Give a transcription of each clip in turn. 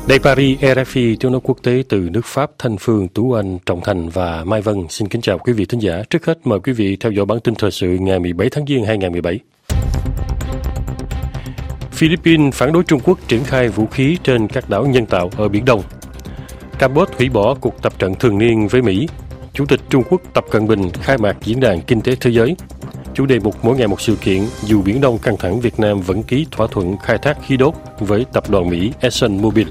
Đây Paris, RFI, tiếng nói quốc tế từ nước Pháp, Thanh Phương, Tú Anh, Trọng Thành và Mai Vân xin kính chào quý vị thính giả. Trước hết mời quý vị theo dõi bản tin thời sự ngày 17 tháng Giêng 2017. Philippines phản đối Trung Quốc triển khai vũ khí trên các đảo nhân tạo ở Biển Đông. Campuchia hủy bỏ cuộc tập trận thường niên với Mỹ. Chủ tịch Trung Quốc Tập Cận Bình khai mạc Diễn đàn Kinh tế Thế giới. Chủ đề mục mỗi ngày một sự kiện, dù Biển Đông căng thẳng, Việt Nam vẫn ký thỏa thuận khai thác khí đốt với tập đoàn Mỹ ExxonMobil.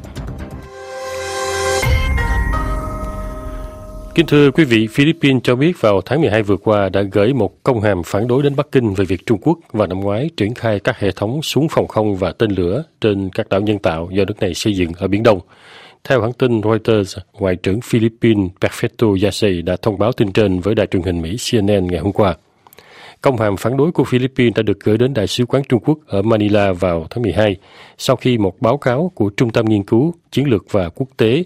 Kính thưa quý vị, Philippines cho biết vào tháng 12 vừa qua đã gửi một công hàm phản đối đến Bắc Kinh về việc Trung Quốc vào năm ngoái triển khai các hệ thống súng phòng không và tên lửa trên các đảo nhân tạo do nước này xây dựng ở Biển Đông. Theo hãng tin Reuters, Ngoại trưởng Philippines Perfecto Yasay đã thông báo tin trên với đài truyền hình Mỹ CNN ngày hôm qua. Công hàm phản đối của Philippines đã được gửi đến Đại sứ quán Trung Quốc ở Manila vào tháng 12, sau khi một báo cáo của Trung tâm Nghiên cứu, Chiến lược và Quốc tế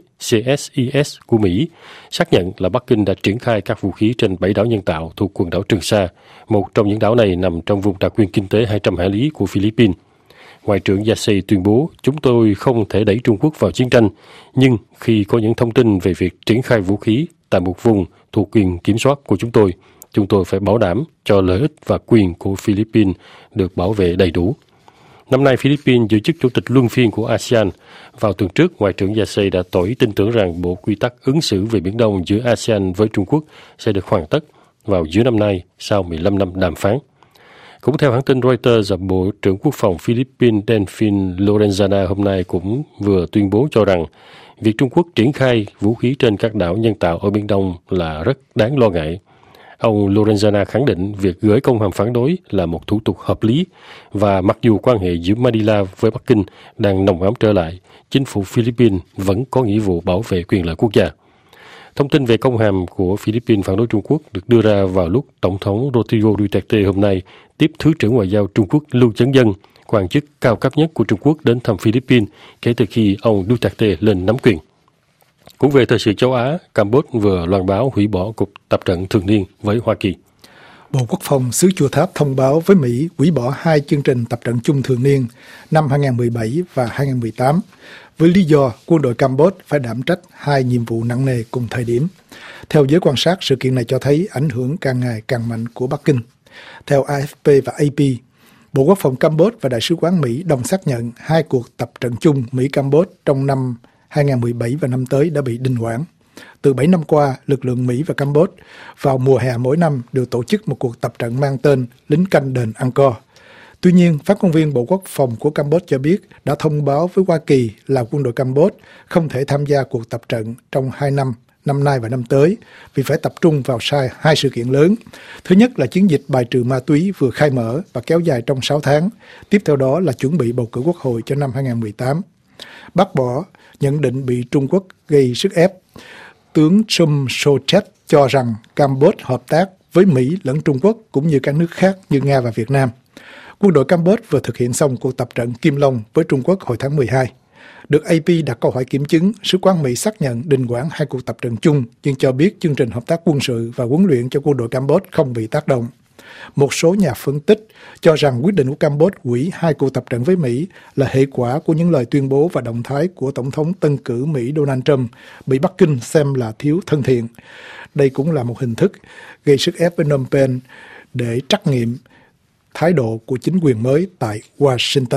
CSIS của Mỹ xác nhận là Bắc Kinh đã triển khai các vũ khí trên 7 đảo nhân tạo thuộc quần đảo Trường Sa. Một trong những đảo này nằm trong vùng đặc quyền kinh tế 200 hải lý của Philippines. Ngoại trưởng Yasay tuyên bố, chúng tôi không thể đẩy Trung Quốc vào chiến tranh, nhưng khi có những thông tin về việc triển khai vũ khí tại một vùng thuộc quyền kiểm soát của chúng tôi phải bảo đảm cho lợi ích và quyền của Philippines được bảo vệ đầy đủ. Năm nay, Philippines giữ chức chủ tịch luân phiên của ASEAN. Vào tuần trước, Ngoại trưởng Yasay đã tỏ ý tin tưởng rằng bộ quy tắc ứng xử về Biển Đông giữa ASEAN với Trung Quốc sẽ được hoàn tất vào giữa năm nay sau 15 năm đàm phán. Cũng theo hãng tin Reuters, Bộ trưởng Quốc phòng Philippines Delfin Lorenzana hôm nay cũng vừa tuyên bố cho rằng việc Trung Quốc triển khai vũ khí trên các đảo nhân tạo ở Biển Đông là rất đáng lo ngại. Ông Lorenzana khẳng định việc gửi công hàm phản đối là một thủ tục hợp lý và mặc dù quan hệ giữa Manila với Bắc Kinh đang nồng ấm trở lại, chính phủ Philippines vẫn có nghĩa vụ bảo vệ quyền lợi quốc gia. Thông tin về công hàm của Philippines phản đối Trung Quốc được đưa ra vào lúc Tổng thống Rodrigo Duterte hôm nay tiếp Thứ trưởng Ngoại giao Trung Quốc Lưu Chấn Dân, quan chức cao cấp nhất của Trung Quốc đến thăm Philippines kể từ khi ông Duterte lên nắm quyền. Cũng về thời sự châu Á, Campuchia vừa loan báo hủy bỏ cuộc tập trận thường niên với Hoa Kỳ. Bộ Quốc phòng xứ Chùa Tháp thông báo với Mỹ hủy bỏ 2 chương trình tập trận chung thường niên năm 2017 và 2018, với lý do quân đội Campuchia phải đảm trách 2 nhiệm vụ nặng nề cùng thời điểm. Theo giới quan sát, sự kiện này cho thấy ảnh hưởng càng ngày càng mạnh của Bắc Kinh. Theo AFP và AP, Bộ Quốc phòng Campuchia và Đại sứ quán Mỹ đồng xác nhận 2 cuộc tập trận chung Mỹ-Campuchia trong năm 2017 và năm tới đã bị đình hoãn. Từ 7 năm qua, lực lượng Mỹ và Campuchia vào mùa hè mỗi năm đều tổ chức một cuộc tập trận mang tên Lính canh đền Angkor. Tuy nhiên, phát ngôn viên Bộ Quốc phòng của Campuchia cho biết đã thông báo với Hoa Kỳ là quân đội Campuchia không thể tham gia cuộc tập trận trong 2 năm nay và năm tới, vì phải tập trung vào 2 sự kiện lớn. Thứ nhất là chiến dịch bài trừ ma túy vừa khai mở và kéo dài trong 6 tháng. Tiếp theo đó là chuẩn bị bầu cử quốc hội cho năm 2018. Bác bỏ nhận định bị Trung Quốc gây sức ép. Tướng Chum Sochet cho rằng Campuchia hợp tác với Mỹ lẫn Trung Quốc cũng như các nước khác như Nga và Việt Nam. Quân đội Campuchia vừa thực hiện xong cuộc tập trận Kim Long với Trung Quốc hồi tháng 12. Được AP đặt câu hỏi kiểm chứng, sứ quán Mỹ xác nhận đình hoãn 2 cuộc tập trận chung, nhưng cho biết chương trình hợp tác quân sự và huấn luyện cho quân đội Campuchia không bị tác động. Một số nhà phân tích cho rằng quyết định của Campuchia hủy 2 cuộc tập trận với Mỹ là hệ quả của những lời tuyên bố và động thái của Tổng thống tân cử Mỹ Donald Trump bị Bắc Kinh xem là thiếu thân thiện. Đây cũng là một hình thức gây sức ép với Phnom Penh để trắc nghiệm thái độ của chính quyền mới tại Washington.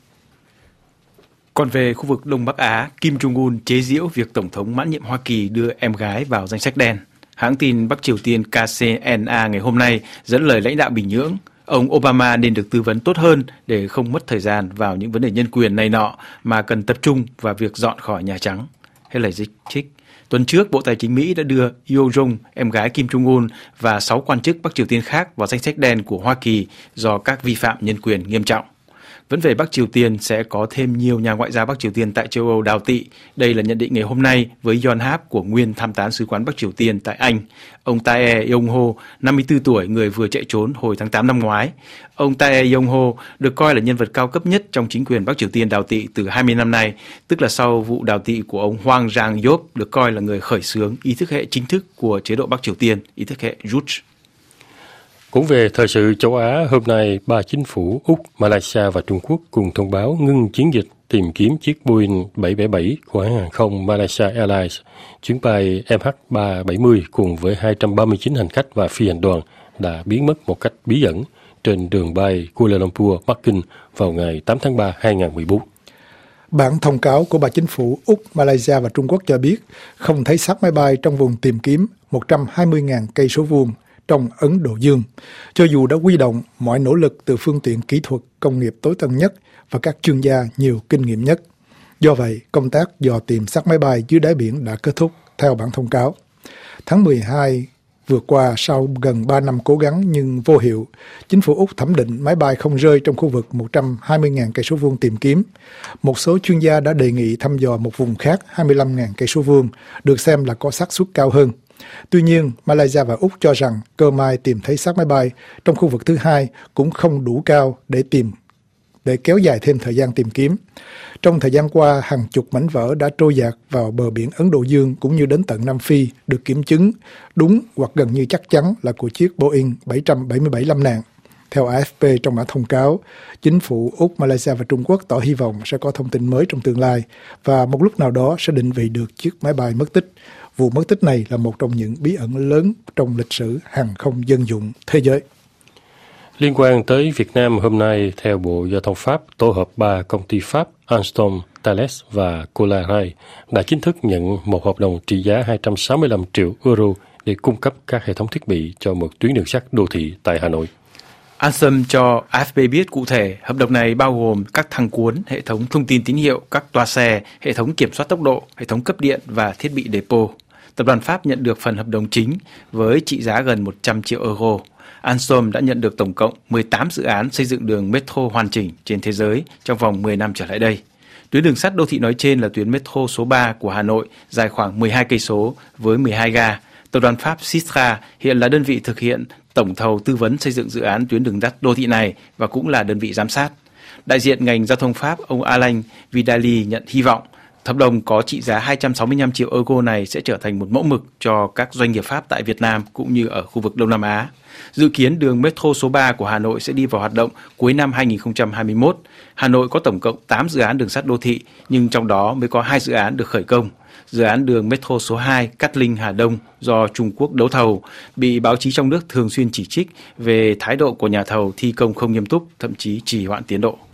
Còn về khu vực Đông Bắc Á, Kim Jong-un chế giễu việc Tổng thống mãn nhiệm Hoa Kỳ đưa em gái vào danh sách đen. Hãng tin Bắc Triều Tiên KCNA ngày hôm nay dẫn lời lãnh đạo Bình Nhưỡng, ông Obama nên được tư vấn tốt hơn để không mất thời gian vào những vấn đề nhân quyền này nọ mà cần tập trung vào việc dọn khỏi Nhà Trắng. Hết lời dịch trích. Tuần trước, Bộ Tài chính Mỹ đã đưa Yo Jong, em gái Kim Jong-un và 6 quan chức Bắc Triều Tiên khác vào danh sách đen của Hoa Kỳ do các vi phạm nhân quyền nghiêm trọng. Vẫn về Bắc Triều Tiên, sẽ có thêm nhiều nhà ngoại giao Bắc Triều Tiên tại châu Âu đào tị. Đây là nhận định ngày hôm nay với Yonhap của nguyên tham tán sứ quán Bắc Triều Tiên tại Anh. Ông Tae Yong-ho, 54 tuổi, người vừa chạy trốn hồi tháng 8 năm ngoái. Ông Tae Yong-ho được coi là nhân vật cao cấp nhất trong chính quyền Bắc Triều Tiên đào tị từ 20 năm nay, tức là sau vụ đào tị của ông Hwang Jang-yop, được coi là người khởi xướng ý thức hệ chính thức của chế độ Bắc Triều Tiên, ý thức hệ Juche. Cũng về thời sự châu Á, hôm nay 3 chính phủ Úc, Malaysia và Trung Quốc cùng thông báo ngưng chiến dịch tìm kiếm chiếc Boeing 777 của hãng hàng không Malaysia Airlines. Chuyến bay MH370 cùng với 239 hành khách và phi hành đoàn đã biến mất một cách bí ẩn trên đường bay Kuala Lumpur, Bắc Kinh vào ngày 8 tháng 3, 2014. Bản thông cáo của ba chính phủ Úc, Malaysia và Trung Quốc cho biết không thấy xác máy bay trong vùng tìm kiếm 120.000 cây số vuông trong Ấn Độ Dương, cho dù đã huy động mọi nỗ lực từ phương tiện kỹ thuật công nghiệp tối tân nhất và các chuyên gia nhiều kinh nghiệm nhất. Do vậy, công tác dò tìm xác máy bay dưới đáy biển đã kết thúc theo bản thông cáo. Tháng 12 vừa qua, sau gần 3 năm cố gắng nhưng vô hiệu, chính phủ Úc thẩm định máy bay không rơi trong khu vực 120.000 cây số vuông tìm kiếm. Một số chuyên gia đã đề nghị thăm dò một vùng khác 25.000 cây số vuông, được xem là có xác suất cao hơn. Tuy nhiên, Malaysia và Úc cho rằng cơ may tìm thấy xác máy bay trong khu vực thứ hai cũng không đủ cao để kéo dài thêm thời gian tìm kiếm. Trong thời gian qua, hàng chục mảnh vỡ đã trôi dạt vào bờ biển Ấn Độ Dương cũng như đến tận Nam Phi được kiểm chứng đúng hoặc gần như chắc chắn là của chiếc Boeing 777 lâm nạn. Theo AFP trong bản thông cáo, chính phủ Úc, Malaysia và Trung Quốc tỏ hy vọng sẽ có thông tin mới trong tương lai và một lúc nào đó sẽ định vị được chiếc máy bay mất tích. Vụ mất tích này là một trong những bí ẩn lớn trong lịch sử hàng không dân dụng thế giới. Liên quan tới Việt Nam, hôm nay, theo Bộ Giao thông Pháp, tổ hợp 3 công ty Pháp Alstom, Thales và Colaray đã chính thức nhận một hợp đồng trị giá 265 triệu euro để cung cấp các hệ thống thiết bị cho một tuyến đường sắt đô thị tại Hà Nội. Alstom cho AFP biết cụ thể, hợp đồng này bao gồm các thang cuốn, hệ thống thông tin tín hiệu, các toa xe, hệ thống kiểm soát tốc độ, hệ thống cấp điện và thiết bị depot. Tập đoàn Pháp nhận được phần hợp đồng chính với trị giá gần 100 triệu euro. Alstom đã nhận được tổng cộng 18 dự án xây dựng đường metro hoàn chỉnh trên thế giới trong vòng 10 năm trở lại đây. Tuyến đường sắt đô thị nói trên là tuyến metro số 3 của Hà Nội, dài khoảng 12 cây số với 12 ga. Tập đoàn Pháp Sistra hiện là đơn vị thực hiện tổng thầu tư vấn xây dựng dự án tuyến đường sắt đô thị này và cũng là đơn vị giám sát. Đại diện ngành giao thông Pháp, ông Alain Vidali nhận hy vọng hợp đồng có trị giá 265 triệu euro này sẽ trở thành một mẫu mực cho các doanh nghiệp Pháp tại Việt Nam cũng như ở khu vực Đông Nam Á. Dự kiến đường metro số 3 của Hà Nội sẽ đi vào hoạt động cuối năm 2021. Hà Nội có tổng cộng 8 dự án đường sắt đô thị, nhưng trong đó mới có 2 dự án được khởi công. Dự án đường metro số 2 Cát Linh Hà Đông do Trung Quốc đấu thầu bị báo chí trong nước thường xuyên chỉ trích về thái độ của nhà thầu thi công không nghiêm túc, thậm chí trì hoãn tiến độ.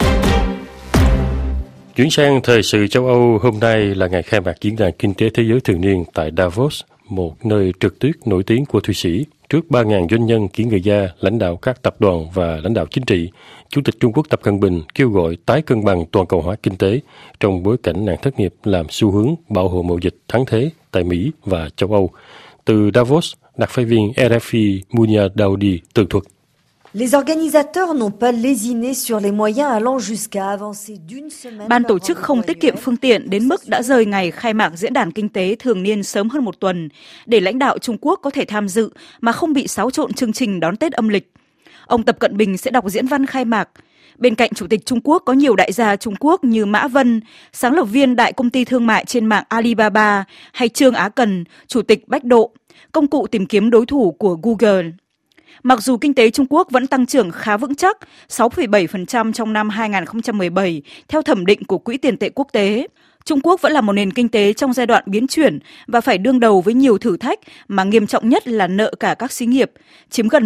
Chuyển sang thời sự châu Âu, hôm nay là ngày khai mạc Diễn đàn Kinh tế Thế giới thường niên tại Davos, một nơi trượt tuyết nổi tiếng của Thụy Sĩ. Trước 3.000 doanh nhân, kỹ nghệ gia, lãnh đạo các tập đoàn và lãnh đạo chính trị, Chủ tịch Trung Quốc Tập Cận Bình kêu gọi tái cân bằng toàn cầu hóa kinh tế trong bối cảnh nạn thất nghiệp làm xu hướng bảo hộ mậu dịch thắng thế tại Mỹ và châu Âu. Từ Davos, đặc phái viên RFI Munia Daoudi tường thuật. Les organisateurs n'ont pas lésiné sur les moyens allant jusqu'à avancer d'une semaine. Ban tổ chức không tiết kiệm phương tiện đến mức đã rời ngày khai mạc diễn đàn kinh tế thường niên sớm hơn một tuần để lãnh đạo Trung Quốc có thể tham dự mà không bị xáo trộn chương trình đón Tết âm lịch. Ông Tập Cận Bình sẽ đọc diễn văn khai mạc. Bên cạnh Chủ tịch Trung Quốc có nhiều đại gia Trung Quốc như Mã Vân, sáng lập viên đại công ty thương mại trên mạng Alibaba, hay Trương Á Cần, Chủ tịch Bách Độ, công cụ tìm kiếm đối thủ của Google. Mặc dù kinh tế Trung Quốc vẫn tăng trưởng khá vững chắc, 6,7% trong năm 2017, theo thẩm định của Quỹ tiền tệ quốc tế, Trung Quốc vẫn là một nền kinh tế trong giai đoạn biến chuyển và phải đương đầu với nhiều thử thách mà nghiêm trọng nhất là nợ cả các xí nghiệp, chiếm gần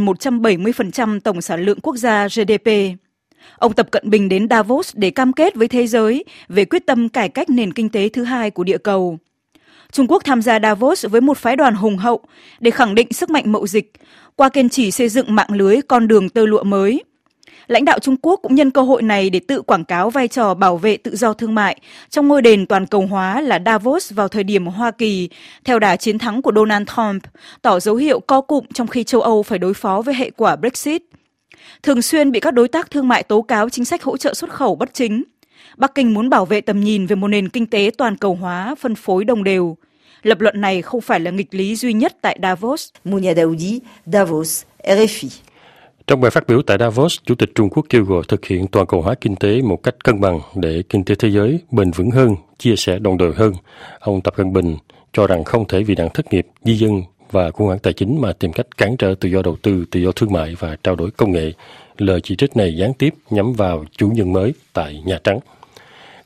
170% tổng sản lượng quốc gia GDP. Ông Tập Cận Bình đến Davos để cam kết với thế giới về quyết tâm cải cách nền kinh tế thứ hai của địa cầu. Trung Quốc tham gia Davos với một phái đoàn hùng hậu để khẳng định sức mạnh mậu dịch, qua kiên trì xây dựng mạng lưới con đường tơ lụa mới. Lãnh đạo Trung Quốc cũng nhân cơ hội này để tự quảng cáo vai trò bảo vệ tự do thương mại trong ngôi đền toàn cầu hóa là Davos vào thời điểm Hoa Kỳ, theo đà chiến thắng của Donald Trump, tỏ dấu hiệu co cụm trong khi châu Âu phải đối phó với hệ quả Brexit. Thường xuyên bị các đối tác thương mại tố cáo chính sách hỗ trợ xuất khẩu bất chính, Bắc Kinh muốn bảo vệ tầm nhìn về một nền kinh tế toàn cầu hóa phân phối đồng đều. Lập luận này không phải là nghịch lý duy nhất tại Davos. Munia Daoudi, Davos, RFI. Trong bài phát biểu tại Davos, Chủ tịch Trung Quốc kêu gọi thực hiện toàn cầu hóa kinh tế một cách cân bằng để kinh tế thế giới bền vững hơn, chia sẻ đồng đều hơn. Ông Tập Cận Bình cho rằng không thể vì nạn thất nghiệp, di dân và khủng hoảng tài chính mà tìm cách cản trở tự do đầu tư, tự do thương mại và trao đổi công nghệ. Lời chỉ trích này gián tiếp nhắm vào chủ nhân mới tại Nhà Trắng.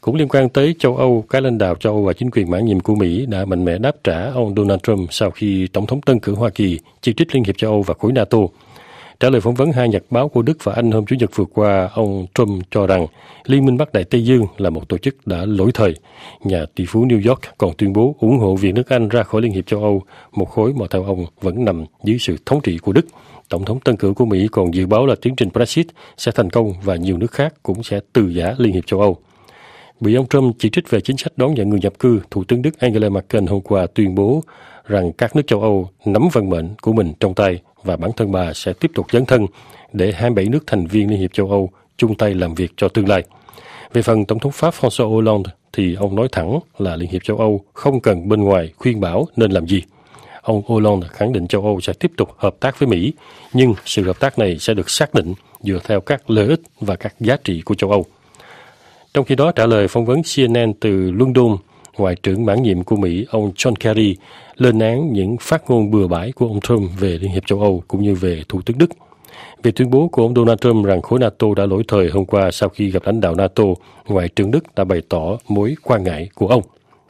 Cũng liên quan tới châu Âu, các lãnh đạo châu Âu và chính quyền mãn nhiệm của Mỹ đã mạnh mẽ đáp trả ông Donald Trump sau khi Tổng thống tân cử Hoa Kỳ chỉ trích Liên hiệp châu Âu và khối NATO. Trả lời phỏng vấn hai nhật báo của Đức và Anh hôm Chủ nhật vừa qua, ông Trump cho rằng Liên minh Bắc Đại Tây Dương là một tổ chức đã lỗi thời. Nhà tỷ phú New York còn tuyên bố ủng hộ việc nước Anh ra khỏi Liên hiệp châu Âu, một khối mà theo ông vẫn nằm dưới sự thống trị của Đức. Tổng thống tân cử của Mỹ còn dự báo là tiến trình Brexit sẽ thành công và nhiều nước khác cũng sẽ từ giã Liên hiệp châu Âu. Bị ông Trump chỉ trích về chính sách đón nhận người nhập cư, Thủ tướng Đức Angela Merkel hôm qua tuyên bố rằng các nước châu Âu nắm vận mệnh của mình trong tay và bản thân bà sẽ tiếp tục dấn thân để 27 nước thành viên Liên hiệp châu Âu chung tay làm việc cho tương lai. Về phần Tổng thống Pháp François Hollande thì ông nói thẳng là Liên hiệp châu Âu không cần bên ngoài khuyên bảo nên làm gì. Ông Hollande khẳng định châu Âu sẽ tiếp tục hợp tác với Mỹ, nhưng sự hợp tác này sẽ được xác định dựa theo các lợi ích và các giá trị của châu Âu. Trong khi đó, trả lời phỏng vấn CNN từ London, Ngoại trưởng mãn nhiệm của Mỹ, ông John Kerry, lên án những phát ngôn bừa bãi của ông Trump về Liên hiệp châu Âu cũng như về Thủ tướng Đức. Về tuyên bố của ông Donald Trump rằng khối NATO đã lỗi thời hôm qua sau khi gặp lãnh đạo NATO, Ngoại trưởng Đức đã bày tỏ mối quan ngại của ông.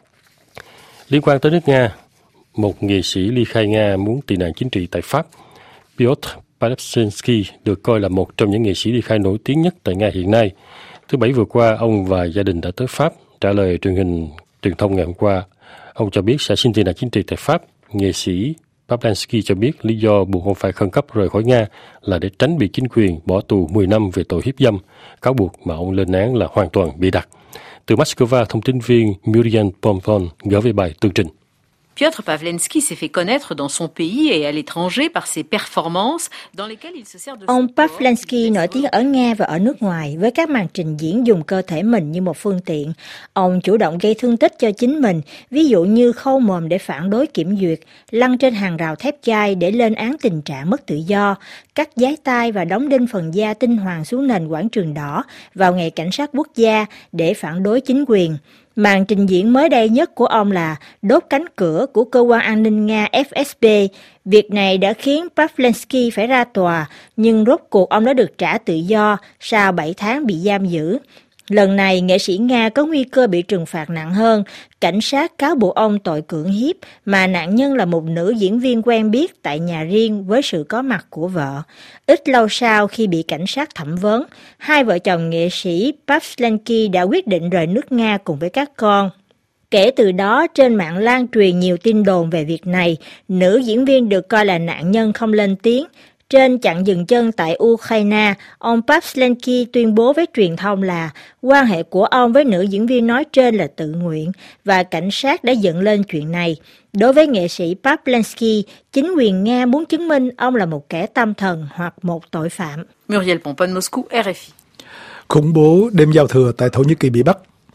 Liên quan tới nước Nga, một nghệ sĩ ly khai Nga muốn tị nạn chính trị tại Pháp. Piotr Palevsky được coi là một trong những nghệ sĩ ly khai nổi tiếng nhất tại Nga hiện nay. Thứ Bảy vừa qua, ông và gia đình đã tới Pháp. Trả lời truyền thông ngày hôm qua, ông cho biết sẽ xin tị nạn chính trị tại Pháp. Nghệ sĩ Palevsky cho biết lý do buộc ông phải khẩn cấp rời khỏi Nga là để tránh bị chính quyền bỏ tù 10 năm về tội hiếp dâm. Cáo buộc mà ông lên án là hoàn toàn bịa đặt. Từ Moscow, thông tin viên Muriel Pompon gửi về bài tường trình. Piotr Pavlensky s'est fait connaître dans son pays et à l'étranger par ses performances dans lesquelles il se sert de Ông Pavlensky nổi tiếng ở Nga và ở nước ngoài với các màn trình diễn dùng cơ thể mình như một phương tiện. Ông chủ động gây thương tích cho chính mình, ví dụ như khâu mồm để phản đối kiểm duyệt, lăn trên hàng rào thép gai để lên án tình trạng mất tự do, cắt giái tai và đóng đinh phần da tinh hoàng xuống nền quảng trường đỏ vào ngày cảnh sát quốc gia để phản đối chính quyền. Màn trình diễn mới đây nhất của ông là đốt cánh cửa của cơ quan an ninh Nga FSB. Việc này đã khiến Pavlensky phải ra tòa, nhưng rốt cuộc ông đã được trả tự do sau 7 tháng bị giam giữ. Lần này, nghệ sĩ Nga có nguy cơ bị trừng phạt nặng hơn. Cảnh sát cáo buộc ông tội cưỡng hiếp, mà nạn nhân là một nữ diễn viên quen biết tại nhà riêng với sự có mặt của vợ. Ít lâu sau khi bị cảnh sát thẩm vấn, hai vợ chồng nghệ sĩ Pavlensky đã quyết định rời nước Nga cùng với các con. Kể từ đó, trên mạng lan truyền nhiều tin đồn về việc này. Nữ diễn viên được coi là nạn nhân không lên tiếng. Trên chặng dừng chân tại Ukraine, ông Pavlensky tuyên bố với truyền thông là quan hệ của ông với nữ diễn viên nói trên là tự nguyện và cảnh sát đã dựng lên chuyện này. Đối với nghệ sĩ Pavlensky, chính quyền Nga muốn chứng minh ông là một kẻ tâm thần hoặc một tội phạm. Muriel Pompon, Moscou, RFI. Khủng bố đêm giao thừa tại Thổ Nhĩ Kỳ bị bắt.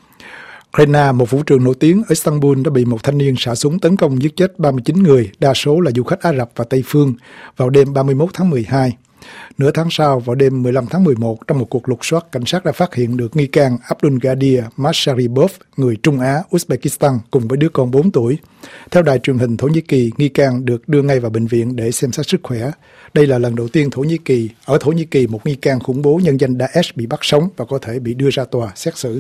Ukraine, một vũ trường nổi tiếng ở Istanbul đã bị một thanh niên xả súng tấn công giết chết 39 người, đa số là du khách Ả Rập và Tây phương, vào đêm 31 tháng 12. Nửa tháng sau, vào đêm 15 tháng 11, trong một cuộc lục soát, cảnh sát đã phát hiện được nghi can Abdulgadir Masharipov, người Trung Á, Uzbekistan, cùng với đứa con 4 tuổi. Theo đài truyền hình Thổ Nhĩ Kỳ, nghi can được đưa ngay vào bệnh viện để xem xét sức khỏe. Đây là lần đầu tiên ở Thổ Nhĩ Kỳ một nghi can khủng bố nhân danh Daesh bị bắt sống và có thể bị đưa ra tòa xét xử.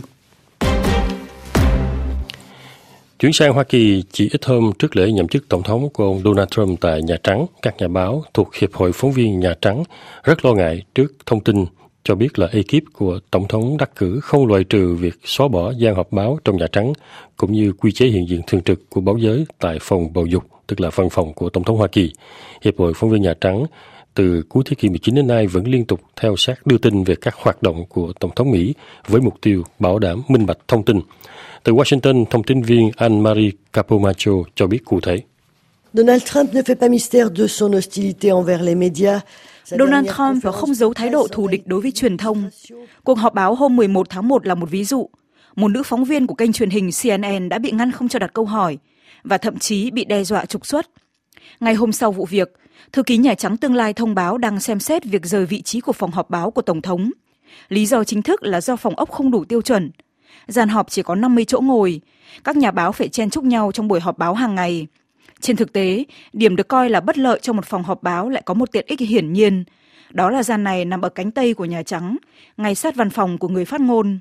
Chuyển sang Hoa Kỳ, chỉ ít hôm trước lễ nhậm chức tổng thống của ông Donald Trump tại Nhà Trắng, các nhà báo thuộc Hiệp hội Phóng viên Nhà Trắng rất lo ngại trước thông tin cho biết là ekip của tổng thống đắc cử không loại trừ việc xóa bỏ gian họp báo trong Nhà Trắng, cũng như quy chế hiện diện thường trực của báo giới tại phòng bầu dục, tức là văn phòng của tổng thống Hoa Kỳ. Hiệp hội Phóng viên Nhà Trắng từ cuối thế kỷ 19 đến nay vẫn liên tục theo sát đưa tin về các hoạt động của tổng thống Mỹ với mục tiêu bảo đảm minh bạch thông tin. Từ Washington, thông tin viên Anne-Marie Capomacho cho biết cụ thể. Donald Trump ne fait pas mystère de son hostilité envers les médias. Donald Trump không giấu thái độ thù địch đối với truyền thông. Cuộc họp báo hôm 11 tháng 1 là một ví dụ. Một nữ phóng viên của kênh truyền hình CNN đã bị ngăn không cho đặt câu hỏi và thậm chí bị đe dọa trục xuất. Ngày hôm sau vụ việc, thư ký Nhà Trắng tương lai thông báo đang xem xét việc rời vị trí của phòng họp báo của Tổng thống. Lý do chính thức là do phòng ốc không đủ tiêu chuẩn. Gian họp chỉ có 50 chỗ ngồi, các nhà báo phải chen chúc nhau trong buổi họp báo hàng ngày. Trên thực tế, điểm được coi là bất lợi cho một phòng họp báo lại có một tiện ích hiển nhiên. Đó là gian này nằm ở cánh tây của Nhà Trắng, ngay sát văn phòng của người phát ngôn.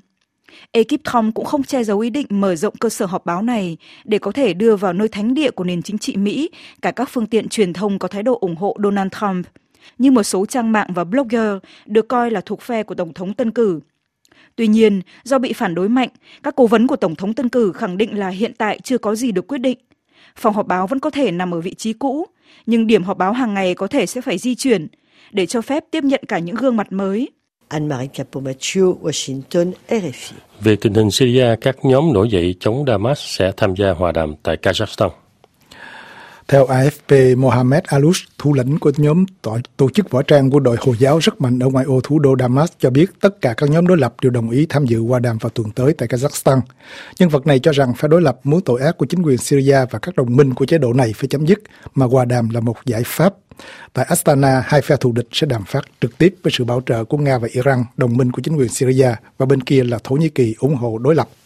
Ekip Trump cũng không che giấu ý định mở rộng cơ sở họp báo này để có thể đưa vào nơi thánh địa của nền chính trị Mỹ cả các phương tiện truyền thông có thái độ ủng hộ Donald Trump, như một số trang mạng và blogger được coi là thuộc phe của Tổng thống tân cử. Tuy nhiên, do bị phản đối mạnh, các cố vấn của Tổng thống tân cử khẳng định là hiện tại chưa có gì được quyết định. Phòng họp báo vẫn có thể nằm ở vị trí cũ, nhưng điểm họp báo hàng ngày có thể sẽ phải di chuyển để cho phép tiếp nhận cả những gương mặt mới. Anne-Marie Capomaccio, Washington, RFI. Về tình hình Syria, các nhóm nổi dậy chống Damas sẽ tham gia hòa đàm tại Kazakhstan. Theo AFP, Mohamed Aloush, thủ lĩnh của nhóm tổ chức võ trang quân đội Hồi giáo rất mạnh ở ngoại ô thủ đô Damas, cho biết tất cả các nhóm đối lập đều đồng ý tham dự hòa đàm vào tuần tới tại Kazakhstan. Nhân vật này cho rằng phe đối lập muốn tội ác của chính quyền Syria và các đồng minh của chế độ này phải chấm dứt, mà hòa đàm là một giải pháp. Tại Astana, hai phe thù địch sẽ đàm phán trực tiếp với sự bảo trợ của Nga và Iran, đồng minh của chính quyền Syria, và bên kia là Thổ Nhĩ Kỳ ủng hộ đối lập.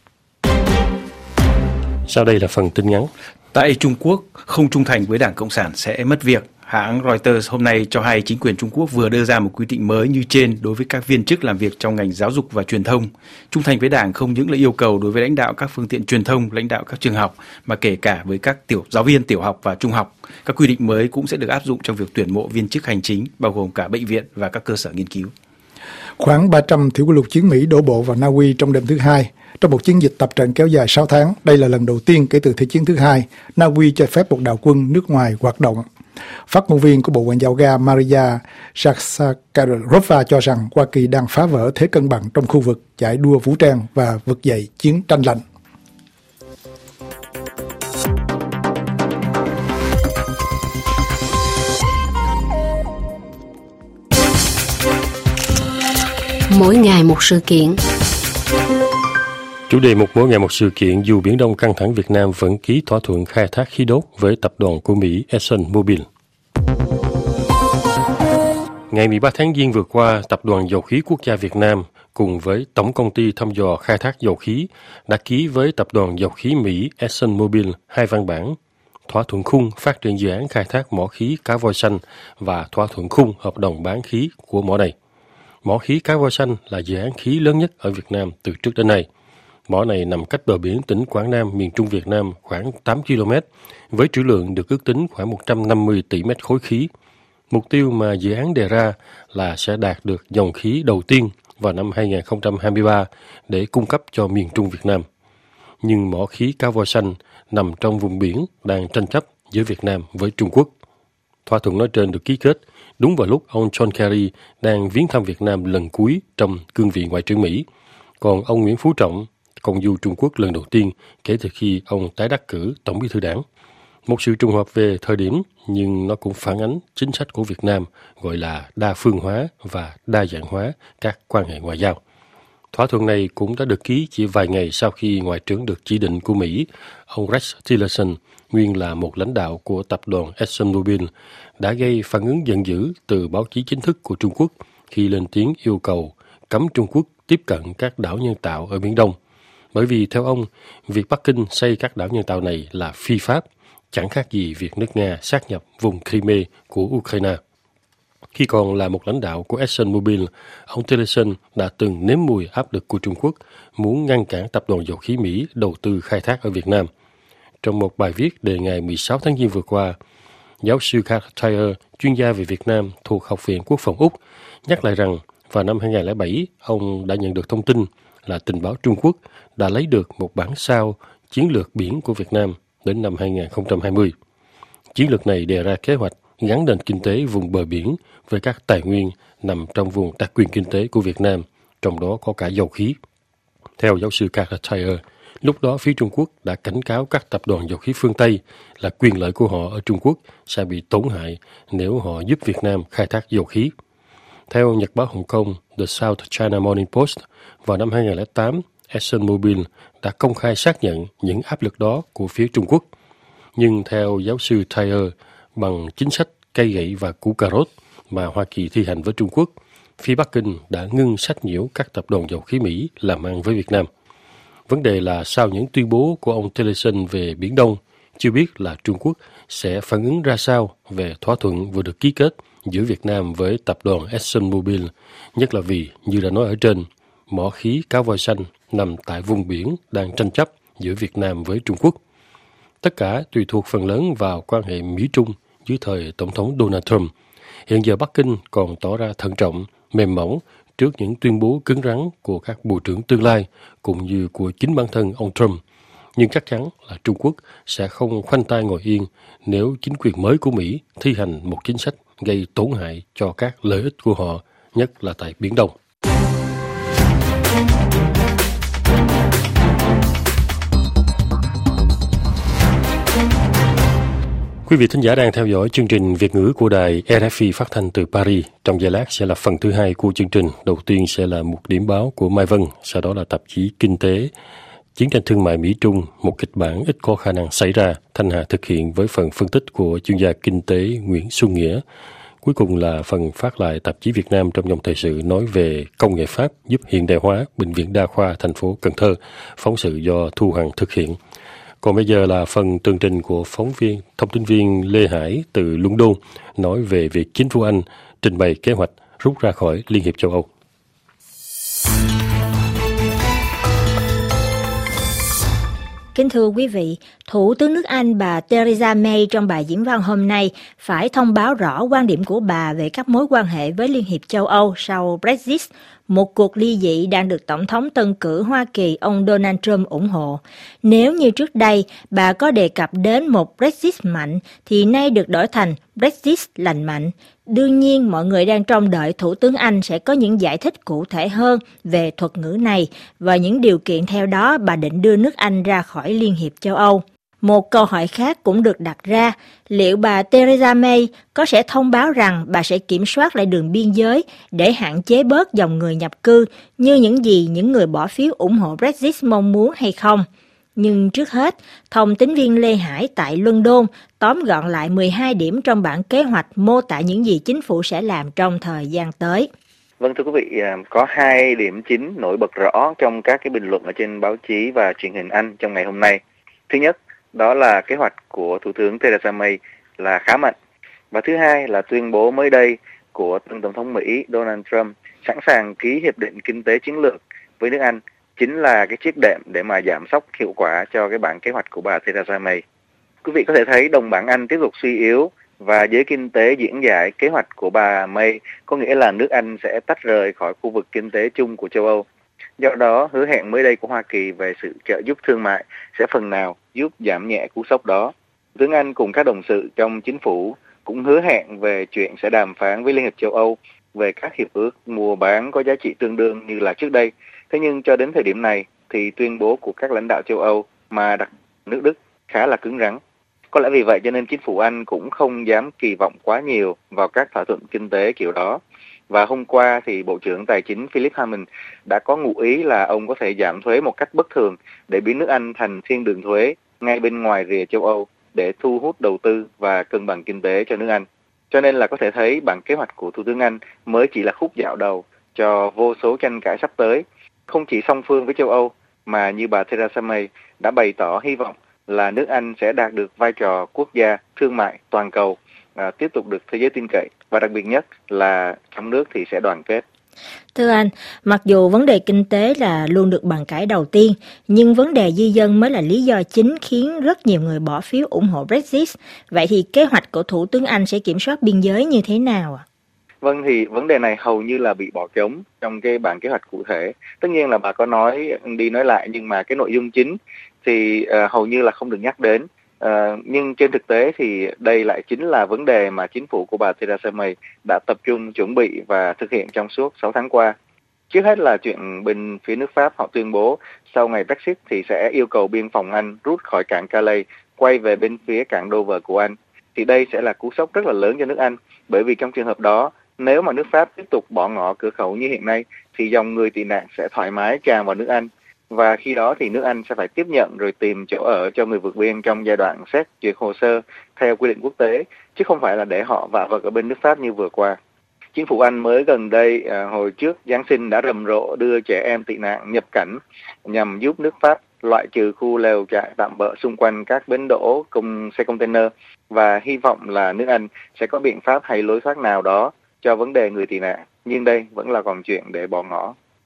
Sau đây là phần tin ngắn. Tại Trung Quốc, không trung thành với Đảng Cộng sản sẽ mất việc. Hãng Reuters hôm nay cho hay chính quyền Trung Quốc vừa đưa ra một quy định mới như trên đối với các viên chức làm việc trong ngành giáo dục và truyền thông. Trung thành với Đảng không những là yêu cầu đối với lãnh đạo các phương tiện truyền thông, lãnh đạo các trường học, mà kể cả với các giáo viên tiểu học và trung học. Các quy định mới cũng sẽ được áp dụng trong việc tuyển mộ viên chức hành chính, bao gồm cả bệnh viện và các cơ sở nghiên cứu. Khoảng 300 thủy quân lục chiến Mỹ đổ bộ vào Na Uy trong đêm thứ Hai. Trong một chiến dịch tập trận kéo dài 6 tháng, đây là lần đầu tiên kể từ Thế chiến thứ hai, Na Uy cho phép một đạo quân nước ngoài hoạt động. Phát ngôn viên của Bộ Ngoại giao Nga Maria Zakharova cho rằng Hoa Kỳ đang phá vỡ thế cân bằng trong khu vực chạy đua vũ trang và vực dậy chiến tranh lạnh. Mỗi ngày một sự kiện. Chủ đề mỗi ngày một sự kiện, dù Biển Đông căng thẳng, Việt Nam vẫn ký thỏa thuận khai thác khí đốt với tập đoàn của Mỹ ExxonMobil. Ngày 13 tháng Giêng vừa qua, Tập đoàn Dầu khí Quốc gia Việt Nam cùng với Tổng công ty thăm dò khai thác dầu khí đã ký với Tập đoàn Dầu khí Mỹ ExxonMobil 2 văn bản, thỏa thuận khung phát triển dự án khai thác mỏ khí Cá Voi Xanh và thỏa thuận khung hợp đồng bán khí của mỏ này. Mỏ khí Cá Voi Xanh là dự án khí lớn nhất ở Việt Nam từ trước đến nay. Mỏ này nằm cách bờ biển tỉnh Quảng Nam, miền Trung Việt Nam khoảng 8 km, với trữ lượng được ước tính khoảng 150 tỷ mét khối khí. Mục tiêu mà dự án đề ra là sẽ đạt được dòng khí đầu tiên vào năm 2023 để cung cấp cho miền Trung Việt Nam. Nhưng mỏ khí Cá Voi Xanh nằm trong vùng biển đang tranh chấp giữa Việt Nam với Trung Quốc. Thỏa thuận nói trên được ký kết đúng vào lúc ông John Kerry đang viếng thăm Việt Nam lần cuối trong cương vị Ngoại trưởng Mỹ, còn ông Nguyễn Phú Trọng công du Trung Quốc lần đầu tiên kể từ khi ông tái đắc cử Tổng Bí thư Đảng. Một sự trùng hợp về thời điểm, nhưng nó cũng phản ánh chính sách của Việt Nam gọi là đa phương hóa và đa dạng hóa các quan hệ ngoại giao. Thỏa thuận này cũng đã được ký chỉ vài ngày sau khi Ngoại trưởng được chỉ định của Mỹ, ông Rex Tillerson, nguyên là một lãnh đạo của tập đoàn ExxonMobil, đã gây phản ứng giận dữ từ báo chí chính thức của Trung Quốc khi lên tiếng yêu cầu cấm Trung Quốc tiếp cận các đảo nhân tạo ở Biển Đông. Bởi vì theo ông, việc Bắc Kinh xây các đảo nhân tạo này là phi pháp, chẳng khác gì việc nước Nga sát nhập vùng Crimea của Ukraine. Khi còn là một lãnh đạo của ExxonMobil, ông Tillerson đã từng nếm mùi áp lực của Trung Quốc muốn ngăn cản tập đoàn dầu khí Mỹ đầu tư khai thác ở Việt Nam. Trong một bài viết đề ngày 16 tháng Giêng vừa qua, giáo sư Carter Thayer, chuyên gia về Việt Nam thuộc Học viện Quốc phòng Úc, nhắc lại rằng vào năm 2007, ông đã nhận được thông tin là tình báo Trung Quốc đã lấy được một bản sao chiến lược biển của Việt Nam đến năm 2020. Chiến lược này đề ra kế hoạch gắn nền kinh tế vùng bờ biển với các tài nguyên nằm trong vùng đặc quyền kinh tế của Việt Nam, trong đó có cả dầu khí. Theo giáo sư Carter Thayer, lúc đó phía Trung Quốc đã cảnh cáo các tập đoàn dầu khí phương Tây là quyền lợi của họ ở Trung Quốc sẽ bị tổn hại nếu họ giúp Việt Nam khai thác dầu khí. Theo Nhật báo Hồng Kông The South China Morning Post, vào năm 2008, ExxonMobil đã công khai xác nhận những áp lực đó của phía Trung Quốc. Nhưng theo giáo sư Thayer, bằng chính sách cây gậy và củ cà rốt mà Hoa Kỳ thi hành với Trung Quốc, phía Bắc Kinh đã ngưng sách nhiễu các tập đoàn dầu khí Mỹ làm ăn với Việt Nam. Vấn đề là sau những tuyên bố của ông Tillerson về Biển Đông, chưa biết là Trung Quốc sẽ phản ứng ra sao về thỏa thuận vừa được ký kết giữa Việt Nam với tập đoàn ExxonMobil, nhất là vì, như đã nói ở trên, mỏ khí cá voi xanh nằm tại vùng biển đang tranh chấp giữa Việt Nam với Trung Quốc. Tất cả tùy thuộc phần lớn vào quan hệ Mỹ-Trung dưới thời Tổng thống Donald Trump. Hiện giờ Bắc Kinh còn tỏ ra thận trọng, mềm mỏng trước những tuyên bố cứng rắn của các bộ trưởng tương lai cũng như của chính bản thân ông Trump. Nhưng chắc chắn là Trung Quốc sẽ không khoanh tay ngồi yên nếu chính quyền mới của Mỹ thi hành một chính sách gây tổn hại cho các lợi ích của họ, nhất là tại Biển Đông. Quý vị thính giả đang theo dõi chương trình Việt ngữ của đài RFI phát thanh từ Paris. Trong giây lát sẽ là phần thứ hai của chương trình. Đầu tiên sẽ là một điểm báo của Mai Vân, sau đó là tạp chí Kinh tế. Chiến tranh thương mại Mỹ-Trung, một kịch bản ít có khả năng xảy ra, Thanh Hà thực hiện với phần phân tích của chuyên gia kinh tế Nguyễn Xuân Nghĩa. Cuối cùng là phần phát lại tạp chí Việt Nam trong dòng thời sự nói về công nghệ Pháp giúp hiện đại hóa Bệnh viện Đa khoa thành phố Cần Thơ, phóng sự do Thu Hằng thực hiện. Còn bây giờ là phần tường trình của thông tin viên Lê Hải từ London nói về việc chính phủ Anh trình bày kế hoạch rút ra khỏi Liên hiệp châu Âu. Kính thưa quý vị, Thủ tướng nước Anh bà Theresa May trong bài diễn văn hôm nay phải thông báo rõ quan điểm của bà về các mối quan hệ với Liên hiệp châu Âu sau Brexit, một cuộc ly dị đang được Tổng thống tân cử Hoa Kỳ ông Donald Trump ủng hộ. Nếu như trước đây bà có đề cập đến một Brexit mạnh thì nay được đổi thành Brexit lành mạnh. Đương nhiên, mọi người đang trông đợi Thủ tướng Anh sẽ có những giải thích cụ thể hơn về thuật ngữ này và những điều kiện theo đó bà định đưa nước Anh ra khỏi Liên hiệp châu Âu. Một câu hỏi khác cũng được đặt ra, liệu bà Theresa May có sẽ thông báo rằng bà sẽ kiểm soát lại đường biên giới để hạn chế bớt dòng người nhập cư như những gì những người bỏ phiếu ủng hộ Brexit mong muốn hay không? Nhưng trước hết, thông tín viên Lê Hải tại London tóm gọn lại 12 điểm trong bản kế hoạch mô tả những gì chính phủ sẽ làm trong thời gian tới. Vâng, thưa quý vị, có 2 điểm chính nổi bật rõ trong các cái bình luận ở trên báo chí và truyền hình Anh trong ngày hôm nay. Thứ nhất, đó là kế hoạch của Thủ tướng Theresa May là khá mạnh. Và thứ hai là tuyên bố mới đây của Tổng thống Mỹ Donald Trump sẵn sàng ký hiệp định kinh tế chiến lược với nước Anh, chính là cái chiếc đệm để mà giảm sốc hiệu quả cho cái bản kế hoạch của bà Theresa May. Quý vị có thể thấy đồng bảng Anh tiếp tục suy yếu và giới kinh tế diễn giải kế hoạch của bà May có nghĩa là nước Anh sẽ tách rời khỏi khu vực kinh tế chung của châu Âu. Do đó, hứa hẹn mới đây của Hoa Kỳ về sự trợ giúp thương mại sẽ phần nào giúp giảm nhẹ cú sốc đó. Thủ tướng Anh cùng các đồng sự trong chính phủ cũng hứa hẹn về chuyện sẽ đàm phán với Liên hiệp châu Âu về các hiệp ước mua bán có giá trị tương đương như là trước đây. Thế nhưng cho đến thời điểm này thì tuyên bố của các lãnh đạo châu Âu mà đặc nước Đức khá là cứng rắn. Có lẽ vì vậy cho nên chính phủ Anh cũng không dám kỳ vọng quá nhiều vào các thỏa thuận kinh tế kiểu đó. Và hôm qua thì Bộ trưởng Tài chính Philip Hammond đã có ngụ ý là ông có thể giảm thuế một cách bất thường để biến nước Anh thành thiên đường thuế ngay bên ngoài rìa châu Âu để thu hút đầu tư và cân bằng kinh tế cho nước Anh. Cho nên là có thể thấy bản kế hoạch của Thủ tướng Anh mới chỉ là khúc dạo đầu cho vô số tranh cãi sắp tới, không chỉ song phương với châu Âu mà như bà Theresa May đã bày tỏ hy vọng là nước Anh sẽ đạt được vai trò quốc gia thương mại toàn cầu, tiếp tục được thế giới tin cậy và đặc biệt nhất là trong nước thì sẽ đoàn kết. Thưa anh, mặc dù vấn đề kinh tế là luôn được bàn cãi đầu tiên, nhưng vấn đề di dân mới là lý do chính khiến rất nhiều người bỏ phiếu ủng hộ Brexit. Vậy thì kế hoạch của Thủ tướng Anh sẽ kiểm soát biên giới như thế nào ạ? Vâng, thì vấn đề này hầu như là bị bỏ trống trong cái bản kế hoạch cụ thể. Tất nhiên là bà có nói đi nói lại nhưng mà cái nội dung chính thì hầu như là không được nhắc đến. Nhưng trên thực tế thì đây lại chính là vấn đề mà chính phủ của bà Theresa May đã tập trung chuẩn bị và thực hiện trong suốt 6 tháng qua. Trước hết là chuyện bên phía nước Pháp họ tuyên bố sau ngày Brexit thì sẽ yêu cầu biên phòng Anh rút khỏi cảng Calais, quay về bên phía cảng Dover của Anh. Thì đây sẽ là cú sốc rất là lớn cho nước Anh, bởi vì trong trường hợp đó, nếu mà nước Pháp tiếp tục bỏ ngỏ cửa khẩu như hiện nay thì dòng người tị nạn sẽ thoải mái tràn vào nước Anh. Và khi đó thì nước Anh sẽ phải tiếp nhận rồi tìm chỗ ở cho người vượt biên trong giai đoạn xét duyệt hồ sơ theo quy định quốc tế, chứ không phải là để họ vạ vật ở bên nước Pháp như vừa qua. Chính phủ Anh mới gần đây, hồi trước Giáng sinh đã rầm rộ đưa trẻ em tị nạn nhập cảnh nhằm giúp nước Pháp loại trừ khu lều trại tạm bợ xung quanh các bến đỗ xe container và hy vọng là nước Anh sẽ có biện pháp hay lối thoát nào đó cho vấn đề người tị nạn. Nhưng đây vẫn là còn chuyện để bỏ ngỏ.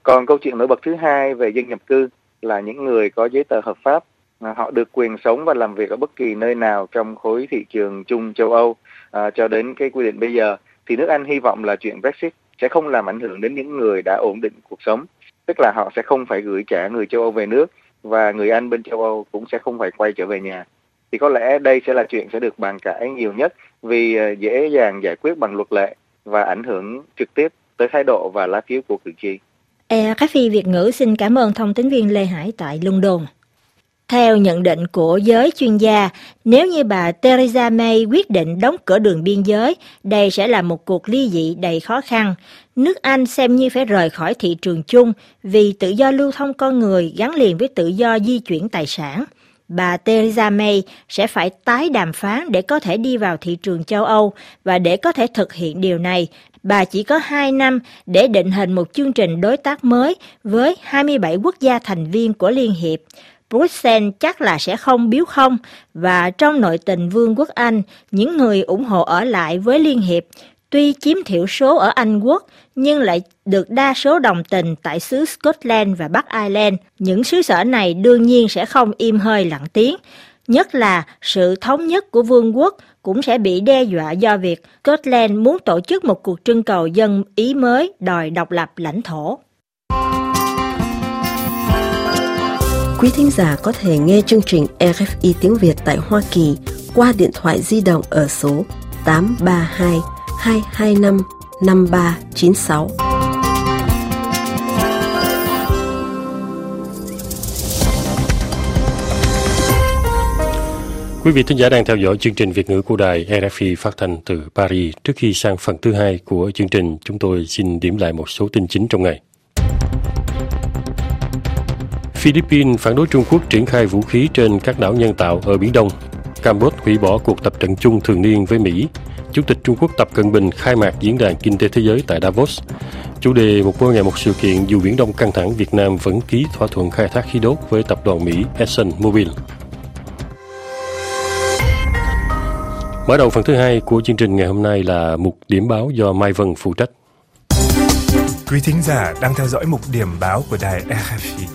Còn câu chuyện nổi bật thứ hai về dân nhập cư là những người có giấy tờ hợp pháp, họ được quyền sống và làm việc ở bất kỳ nơi nào trong khối thị trường chung châu Âu. Cho đến cái quy định bây giờ thì nước Anh hy vọng là chuyện Brexit sẽ không làm ảnh hưởng đến những người đã ổn định cuộc sống, tức là họ sẽ không phải gửi trả người châu Âu về nước và người Anh bên châu Âu cũng sẽ không phải quay trở về nhà. Thì có lẽ đây sẽ là chuyện sẽ được bàn cãi nhiều nhất vì dễ dàng giải quyết bằng luật lệ và ảnh hưởng trực tiếp tới thái độ và lá phiếu của cử tri. RFI Việt ngữ xin cảm ơn thông tín viên Lê Hải tại London. Theo nhận định của giới chuyên gia, nếu như bà Theresa May quyết định đóng cửa đường biên giới, đây sẽ là một cuộc ly dị đầy khó khăn. Nước Anh xem như phải rời khỏi thị trường chung vì tự do lưu thông con người gắn liền với tự do di chuyển tài sản. Bà Theresa May sẽ phải tái đàm phán để có thể đi vào thị trường châu Âu và để có thể thực hiện điều này, bà chỉ có 2 năm để định hình một chương trình đối tác mới với 27 quốc gia thành viên của Liên hiệp. Bruxelles chắc là sẽ không biếu không, và trong nội tình Vương quốc Anh, những người ủng hộ ở lại với Liên hiệp tuy chiếm thiểu số ở Anh quốc nhưng lại được đa số đồng tình tại xứ Scotland và Bắc Ireland. Những xứ sở này đương nhiên sẽ không im hơi lặng tiếng, nhất là sự thống nhất của vương quốc cũng sẽ bị đe dọa do việc Scotland muốn tổ chức một cuộc trưng cầu dân Ý mới đòi độc lập lãnh thổ. Quý thính giả có thể nghe chương trình RFI tiếng Việt tại Hoa Kỳ qua điện thoại di động ở số 832 225 5396. Quý vị thính giả đang theo dõi chương trình Việt ngữ của đài RFI phát thanh từ Paris. Trước khi sang phần thứ hai của chương trình, chúng tôi xin điểm lại một số tin chính trong ngày. Philippines phản đối Trung Quốc triển khai vũ khí trên các đảo nhân tạo ở Biển Đông. Campuchia hủy bỏ cuộc tập trận chung thường niên với Mỹ. Chủ tịch Trung Quốc Tập Cận Bình khai mạc Diễn đàn Kinh tế Thế giới tại Davos. Chủ đề một mỗi ngày một sự kiện dù Biển Đông căng thẳng, Việt Nam vẫn ký thỏa thuận khai thác khí đốt với tập đoàn Mỹ ExxonMobil. Mở đầu phần thứ hai của chương trình ngày hôm nay là mục điểm báo do Mai Vân phụ trách. Quý thính giả đang theo dõi mục điểm báo của đài RFI.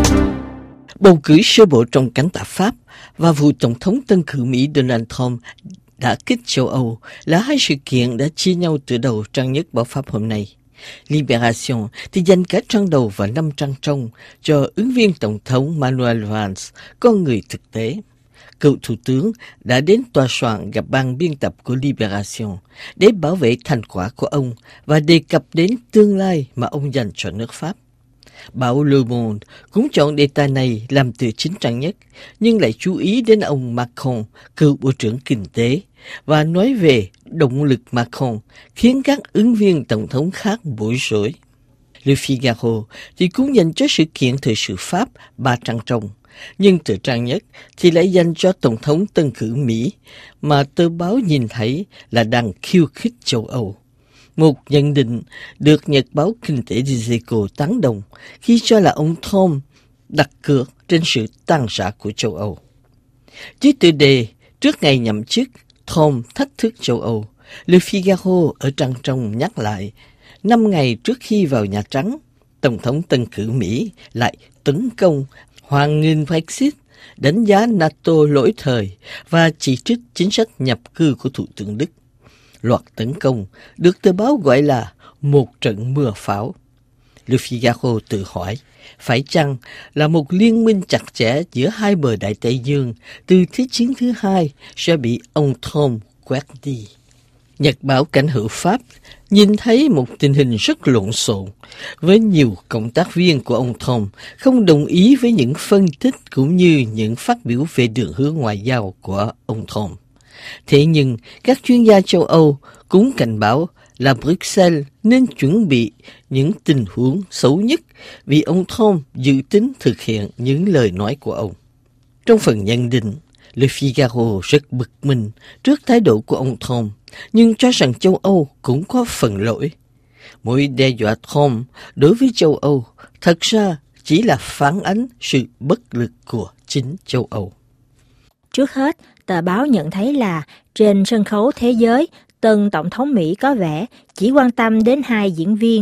Bầu cử sơ bộ trong cánh tả Pháp và vụ Tổng thống tân cử Mỹ Donald Trump đã kích châu Âu là hai sự kiện đã chia nhau từ đầu trang nhất báo Pháp hôm nay. Libération thì dành cả trang đầu và 5 trang trong cho ứng viên Tổng thống Manuel Valls, con người thực tế. Cựu Thủ tướng đã đến tòa soạn gặp ban biên tập của Libération để bảo vệ thành quả của ông và đề cập đến tương lai mà ông dành cho nước Pháp. Báo Le Monde cũng chọn đề tài này làm tựa chính trang nhất, nhưng lại chú ý đến ông Macron, cựu Bộ trưởng Kinh tế, và nói về động lực Macron khiến các ứng viên Tổng thống khác bối rối. Le Figaro thì cũng dành cho sự kiện thời sự Pháp 3 trang trong, nhưng tờ trang nhất thì lại dành cho Tổng thống tân cử Mỹ mà tờ báo nhìn thấy là đang khiêu khích châu Âu. Một nhận định được Nhật báo Kinh tế Digeco tán đồng khi cho là ông Trump đặt cược trên sự tan rã của châu Âu. Dưới tựa đề trước ngày nhậm chức, Trump thách thức châu Âu, Le Figaro ở trang trong nhắc lại 5 ngày trước khi vào Nhà Trắng, Tổng thống tân cử Mỹ lại tấn công hoan nghênh Brexit, đánh giá NATO lỗi thời và chỉ trích chính sách nhập cư của Thủ tướng Đức. Loạt tấn công được tờ báo gọi là một trận mưa pháo. Le Figaro tự hỏi, phải chăng là một liên minh chặt chẽ giữa hai bờ Đại Tây Dương từ Thế chiến thứ hai sẽ bị ông Trump quét đi? Nhật báo Cảnh hữu Pháp nhìn thấy một tình hình rất lộn xộn, với nhiều cộng tác viên của ông Trump không đồng ý với những phân tích cũng như những phát biểu về đường hướng ngoại giao của ông Trump. Thế nhưng các chuyên gia châu Âu cũng cảnh báo là Bruxelles nên chuẩn bị những tình huống xấu nhất vì ông Trump dự tính thực hiện những lời nói của ông. Trong phần nhận định, Le Figaro rất bực mình trước thái độ của ông Trump, nhưng cho rằng châu Âu cũng có phần lỗi. Mối đe dọa Trump đối với châu Âu thật ra chỉ là phản ánh sự bất lực của chính châu Âu. Trước hết, tờ báo nhận thấy là trên sân khấu thế giới, tân Tổng thống Mỹ có vẻ chỉ quan tâm đến hai diễn viên,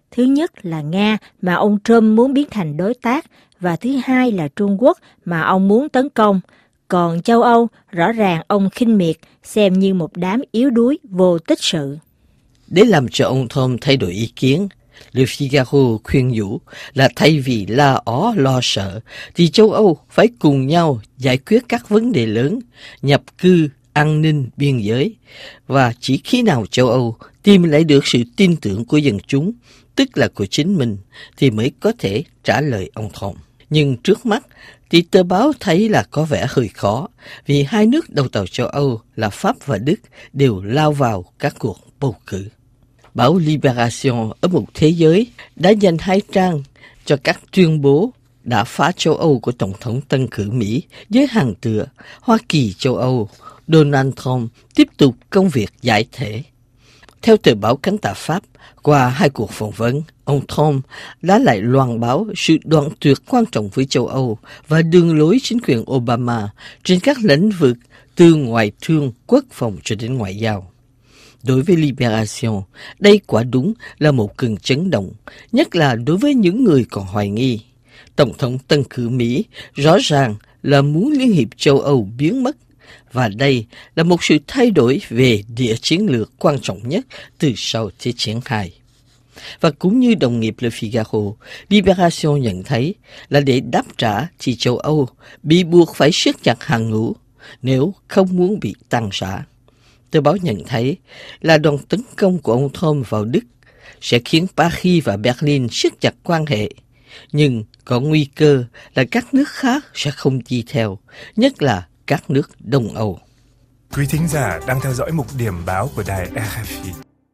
Thứ nhất là Nga mà ông Trump muốn biến thành đối tác, và thứ hai là Trung Quốc mà ông muốn tấn công. Còn châu Âu, rõ ràng ông khinh miệt, xem như một đám yếu đuối, vô tích sự. Để làm cho ông Trump thay đổi ý kiến, Le Figaro khuyên nhủ là thay vì la ó lo sợ, thì châu Âu phải cùng nhau giải quyết các vấn đề lớn, nhập cư, an ninh, biên giới. Và chỉ khi nào châu Âu tìm lại được sự tin tưởng của dân chúng, tức là của chính mình, thì mới có thể trả lời ông Trump. Nhưng trước mắt thì tờ báo thấy là có vẻ hơi khó, vì hai nước đầu tàu châu Âu là Pháp và Đức đều lao vào các cuộc bầu cử. Báo Libération ở một thế giới đã dành 2 trang cho các tuyên bố đã phá châu Âu của Tổng thống tân cử Mỹ với hàng tựa Hoa Kỳ châu Âu, Donald Trump tiếp tục công việc giải thể. Theo tờ báo cánh tả Pháp, qua 2 cuộc phỏng vấn, ông Trump đã lại loan báo sự đoạn tuyệt quan trọng với châu Âu và đường lối chính quyền Obama trên các lĩnh vực từ ngoại thương, quốc phòng cho đến ngoại giao. Đối với Libération, đây quả đúng là một cơn chấn động, nhất là đối với những người còn hoài nghi. Tổng thống tân cử Mỹ rõ ràng là muốn Liên hiệp châu Âu biến mất, và đây là một sự thay đổi về địa chiến lược quan trọng nhất từ sau Thế chiến II. Và cũng như đồng nghiệp Le Figaro, Libération nhận thấy là để đáp trả thì châu Âu bị buộc phải siết chặt hàng ngũ nếu không muốn bị tàn rã. Tờ báo nhận thấy là đòn tấn công của ông Trump vào Đức sẽ khiến Paris và Berlin siết chặt quan hệ, nhưng có nguy cơ là các nước khác sẽ không đi theo, nhất là các nước Đông Âu. Quý thính giả đang theo dõi mục điểm báo của đài RFI.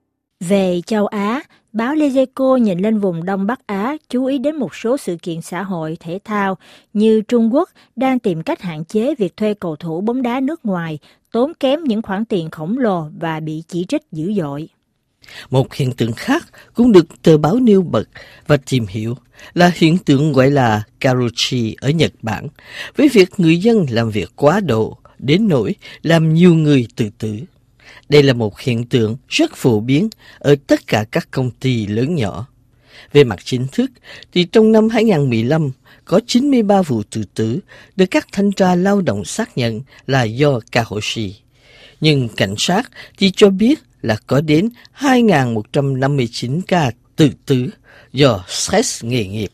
Về châu Á, báo Les Echos nhìn lên vùng Đông Bắc Á, chú ý đến một số sự kiện xã hội, thể thao như Trung Quốc đang tìm cách hạn chế việc thuê cầu thủ bóng đá nước ngoài, tốn kém những khoản tiền khổng lồ và bị chỉ trích dữ dội. Một hiện tượng khác cũng được tờ báo nêu bật và tìm hiểu là hiện tượng gọi là karoshi ở Nhật Bản, với việc người dân làm việc quá độ đến nỗi làm nhiều người tự tử. Đây là một hiện tượng rất phổ biến ở tất cả các công ty lớn nhỏ. Về mặt chính thức, thì trong năm 2015 có 93 vụ tự tử được các thanh tra lao động xác nhận là do karoshi. Nhưng cảnh sát thì cho biết là có đến 2.159 ca tự tử do stress nghề nghiệp.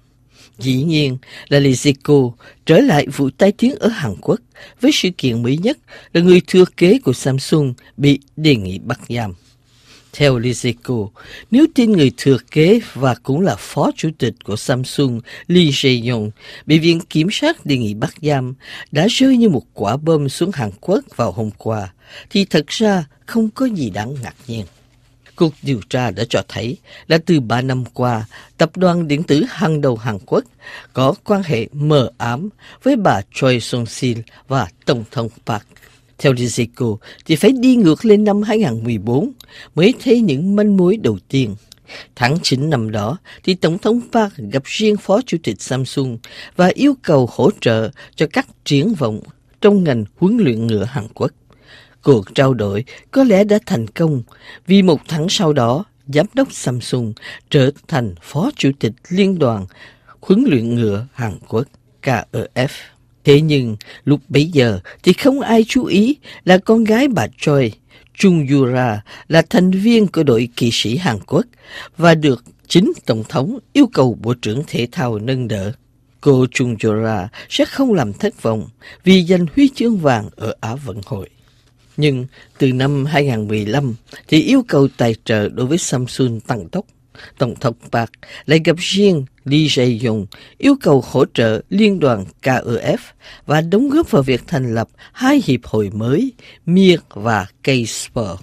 Dĩ nhiên là Les Echos trở lại vụ tai tiếng ở Hàn Quốc với sự kiện mới nhất là người thừa kế của Samsung bị đề nghị bắt giam. Theo Les Echos, nếu tin người thừa kế và cũng là phó chủ tịch của Samsung Lee Jae-yong bị viện kiểm sát đề nghị bắt giam đã rơi như một quả bom xuống Hàn Quốc vào hôm qua, thì thật ra không có gì đáng ngạc nhiên. Cuộc điều tra đã cho thấy là từ 3 năm qua, tập đoàn điện tử hàng đầu Hàn Quốc có quan hệ mờ ám với bà Choi Song-sil và Tổng thống Park. Theo Les Echos thì phải đi ngược lên năm 2014 mới thấy những manh mối đầu tiên. Tháng 9 năm đó thì Tổng thống Park gặp riêng phó chủ tịch Samsung và yêu cầu hỗ trợ cho các triển vọng trong ngành huấn luyện ngựa Hàn Quốc. Cuộc trao đổi có lẽ đã thành công vì 1 tháng sau đó, giám đốc Samsung trở thành phó chủ tịch Liên đoàn huấn luyện ngựa Hàn Quốc KEF. Thế nhưng lúc bấy giờ thì không ai chú ý là con gái bà Choi, Chung Yura, là thành viên của đội kỵ sĩ Hàn Quốc và được chính Tổng thống yêu cầu Bộ trưởng Thể thao nâng đỡ. Cô Chung Yura sẽ không làm thất vọng vì giành huy chương vàng ở Á vận hội. Nhưng từ năm 2015 thì yêu cầu tài trợ đối với Samsung tăng tốc. Tổng thống Park lại gặp riêng Lee Jae-yong yêu cầu hỗ trợ liên đoàn KEF và đóng góp vào việc thành lập 2 hiệp hội mới, MIR và K-Sport.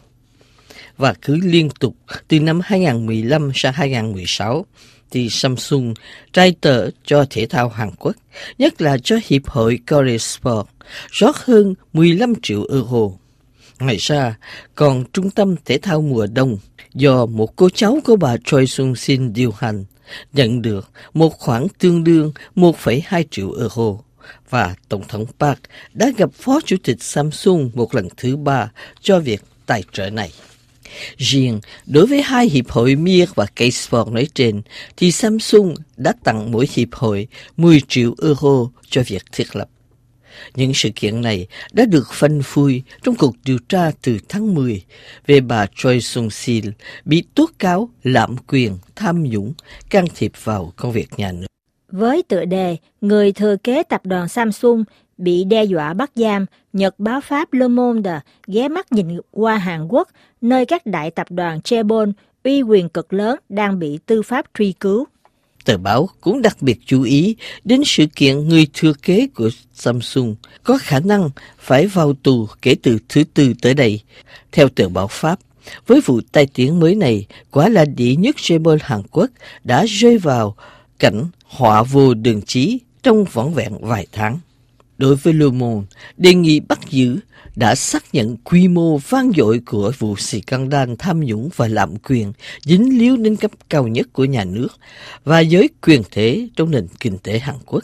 Và cứ liên tục từ năm 2015 sang 2016 thì Samsung trai trợ cho thể thao Hàn Quốc, nhất là cho hiệp hội Korea Sport, rót hơn 15 triệu euro. Ngoài ra, còn Trung tâm Thể thao mùa đông do một cô cháu của bà Choi Sung-sin điều hành nhận được một khoản tương đương 1,2 triệu euro. Và Tổng thống Park đã gặp Phó Chủ tịch Samsung một lần thứ 3 cho việc tài trợ này. Riêng đối với hai hiệp hội Mir và K-Sport nói trên, thì Samsung đã tặng mỗi hiệp hội 10 triệu euro cho việc thiết lập. Những sự kiện này đã được phanh phui trong cuộc điều tra từ tháng 10 về bà Choi Soon-sil bị tố cáo lạm quyền, tham nhũng, can thiệp vào công việc nhà nước. Với tựa đề Người thừa kế tập đoàn Samsung bị đe dọa bắt giam, Nhật báo Pháp Le Monde ghé mắt nhìn qua Hàn Quốc, nơi các đại tập đoàn chaebol uy quyền cực lớn đang bị tư pháp truy cứu. Tờ báo cũng đặc biệt chú ý đến sự kiện người thừa kế của Samsung có khả năng phải vào tù kể từ thứ Tư tới đây. Theo tờ báo Pháp, với vụ tai tiếng mới này, quả là đệ nhất chaebol Hàn Quốc đã rơi vào cảnh họa vô đường chí trong vỏn vẹn vài tháng. Đối với Le Monde, đề nghị bắt giữ đã xác nhận quy mô vang dội của vụ scandal tham nhũng và lạm quyền dính líu đến cấp cao nhất của nhà nước và giới quyền thế trong nền kinh tế Hàn Quốc.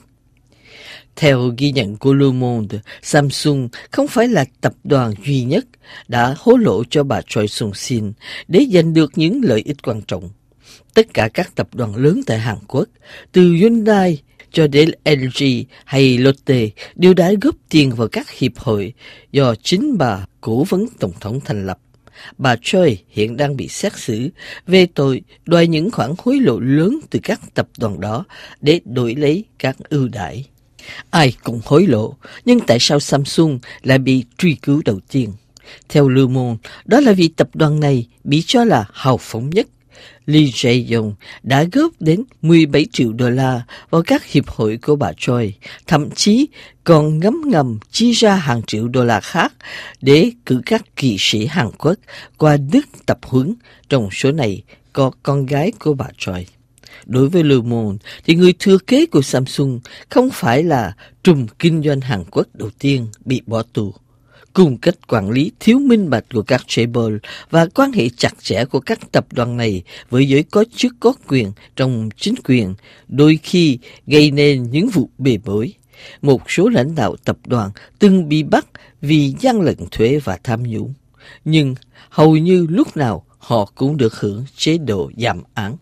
Theo ghi nhận của Le Monde, Samsung không phải là tập đoàn duy nhất đã hối lộ cho bà Choi Soon-sil để giành được những lợi ích quan trọng. Tất cả các tập đoàn lớn tại Hàn Quốc, từ Hyundai cho đến LG hay Lotte, đều đã góp tiền vào các hiệp hội do chính bà cố vấn tổng thống thành lập. Bà Choi hiện đang bị xét xử về tội đòi những khoản hối lộ lớn từ các tập đoàn đó để đổi lấy các ưu đãi. Ai cũng hối lộ, nhưng tại sao Samsung lại bị truy cứu đầu tiên? Theo Le Monde, đó là vì tập đoàn này bị cho là hào phóng nhất. Lee Jae-yong đã góp đến 17 triệu đô la vào các hiệp hội của bà Choi, thậm chí còn ngấm ngầm chi ra hàng triệu đô la khác để cử các kỵ sĩ Hàn Quốc qua Đức tập huấn, trong số này có con gái của bà Choi. Đối với Le Monde, thì người thừa kế của Samsung không phải là trùm kinh doanh Hàn Quốc đầu tiên bị bỏ tù. Cùng cách quản lý thiếu minh bạch của các chaebol và quan hệ chặt chẽ của các tập đoàn này với giới có chức có quyền trong chính quyền đôi khi gây nên những vụ bê bối. Một số lãnh đạo tập đoàn từng bị bắt vì gian lận thuế và tham nhũng, nhưng hầu như lúc nào họ cũng được hưởng chế độ giảm án.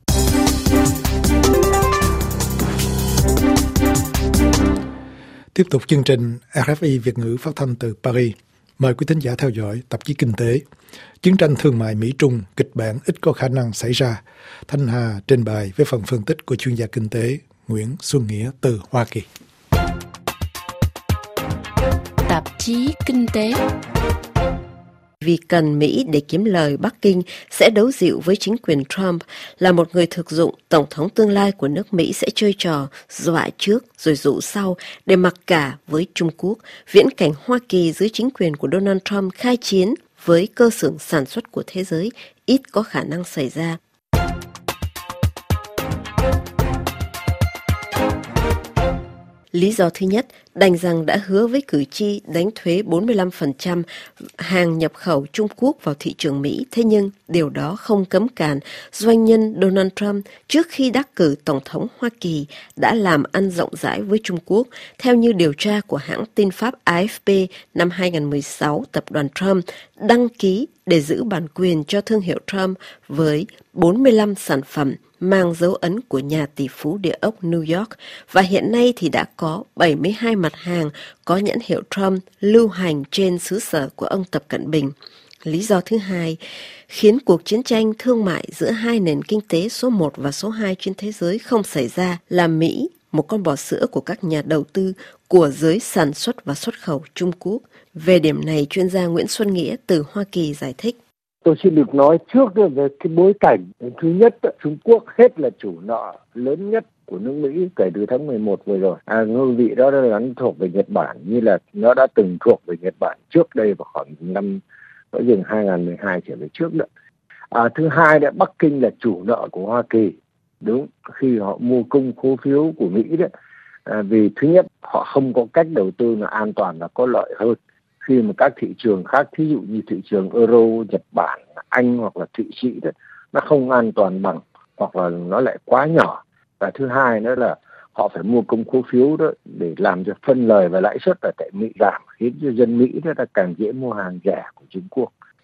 Tiếp tục chương trình RFI Việt ngữ phát thanh từ Paris. Mời quý thính giả theo dõi tạp chí Kinh tế. Chiến tranh thương mại Mỹ-Trung, kịch bản ít có khả năng xảy ra. Thanh Hà trình bày với phần phân tích của chuyên gia kinh tế Nguyễn Xuân Nghĩa từ Hoa Kỳ. Tạp chí Kinh tế. Vì cần Mỹ để kiếm lời, Bắc Kinh sẽ đấu dịu với chính quyền Trump. Là một người thực dụng, Tổng thống tương lai của nước Mỹ sẽ chơi trò dọa trước rồi dụ sau để mặc cả với Trung Quốc. Viễn cảnh Hoa Kỳ dưới chính quyền của Donald Trump khai chiến với cơ xưởng sản xuất của thế giới ít có khả năng xảy ra. Lý do thứ nhất, đành rằng đã hứa với cử tri đánh thuế 45% hàng nhập khẩu Trung Quốc vào thị trường Mỹ, thế nhưng điều đó không cấm cản doanh nhân Donald Trump trước khi đắc cử Tổng thống Hoa Kỳ đã làm ăn rộng rãi với Trung Quốc. Theo như điều tra của hãng tin Pháp AFP năm 2016, tập đoàn Trump đăng ký để giữ bản quyền cho thương hiệu Trump với 45 sản phẩm mang dấu ấn của nhà tỷ phú địa ốc New York, và hiện nay thì đã có 72 mặt hàng có nhãn hiệu Trump lưu hành trên xứ sở của ông Tập Cận Bình. Lý do thứ hai khiến cuộc chiến tranh thương mại giữa hai nền kinh tế số 1 và số 2 trên thế giới không xảy ra là Mỹ, một con bò sữa của các nhà đầu tư của giới sản xuất và xuất khẩu Trung Quốc. Về điểm này, chuyên gia Nguyễn Xuân Nghĩa từ Hoa Kỳ giải thích. Tôi xin được nói trước về cái bối cảnh. Thứ nhất, Trung Quốc hết là chủ nợ lớn nhất của nước Mỹ kể từ tháng 11 vừa rồi. Ngôi vị đó đã thuộc về Nhật Bản, như là nó đã từng thuộc về Nhật Bản trước đây vào khoảng năm có dừng 2012 trở về trước nữa. Thứ hai, Bắc Kinh là chủ nợ của Hoa Kỳ. Đúng, khi họ mua cung cổ phiếu của Mỹ đấy. Vì thứ nhất, họ không có cách đầu tư là an toàn và có lợi hơn. Khi mà các thị trường khác, thí dụ như thị trường Euro, Nhật Bản, Anh hoặc là Thụy Sĩ đó, nó không an toàn bằng, hoặc là nó lại quá nhỏ. Và thứ hai nữa là họ phải mua công cổ phiếu đó để làm cho phân lời và lãi suất ở tại Mỹ giảm, khiến cho dân Mỹ đó là càng dễ mua hàng rẻ của Trung Quốc.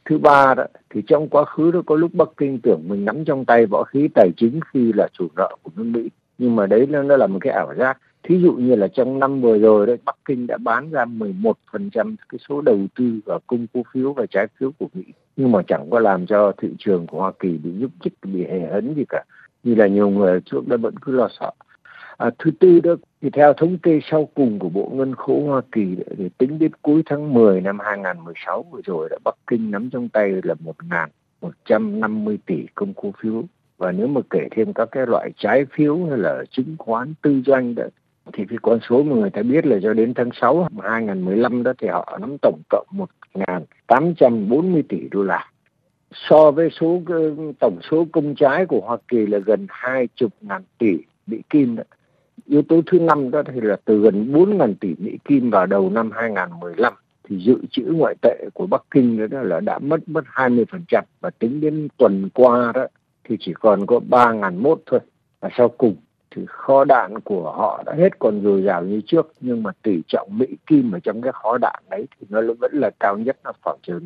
Thứ ba đó thì trong quá khứ đó có lúc Bắc Kinh tưởng mình nắm trong tay võ khí tài chính khi là chủ nợ của nước Mỹ, nhưng mà đấy nó là một cái ảo giác. Thí dụ như là trong năm vừa rồi đấy, Bắc Kinh đã bán ra 11% cái số đầu tư vào cung cổ phiếu và trái phiếu của Mỹ, nhưng mà chẳng có làm cho thị trường của Hoa Kỳ bị nhúc nhích, bị hề hấn gì cả, như là nhiều người trước đó vẫn cứ lo sợ. Thứ tư đó thì theo thống kê sau cùng của Bộ Ngân khố Hoa Kỳ thì tính đến cuối tháng 10 năm 2016 vừa rồi, Bắc Kinh nắm trong tay là 1.150 tỷ công cổ phiếu, và nếu mà kể thêm các cái loại trái phiếu hay là chứng khoán tư doanh đó, thì cái con số mà người ta biết là cho đến tháng 6 năm 2015 đó thì họ nắm tổng cộng 1.840 tỷ đô la. So với tổng số công trái của Hoa Kỳ là gần 20.000 tỷ Mỹ Kim đó. Yếu tố thứ 5 đó thì là từ gần 4.000 tỷ Mỹ Kim vào đầu năm 2015 thì dự trữ ngoại tệ của Bắc Kinh đó là đã mất 20%, và tính đến tuần qua đó thì chỉ còn có 3.001 thôi. Và sau cùng thì kho đạn của họ đã hết còn dồi dào như trước, nhưng mà tỷ trọng Mỹ Kim ở trong cái kho đạn đấy thì nó vẫn là cao nhất, nó khoảng chừng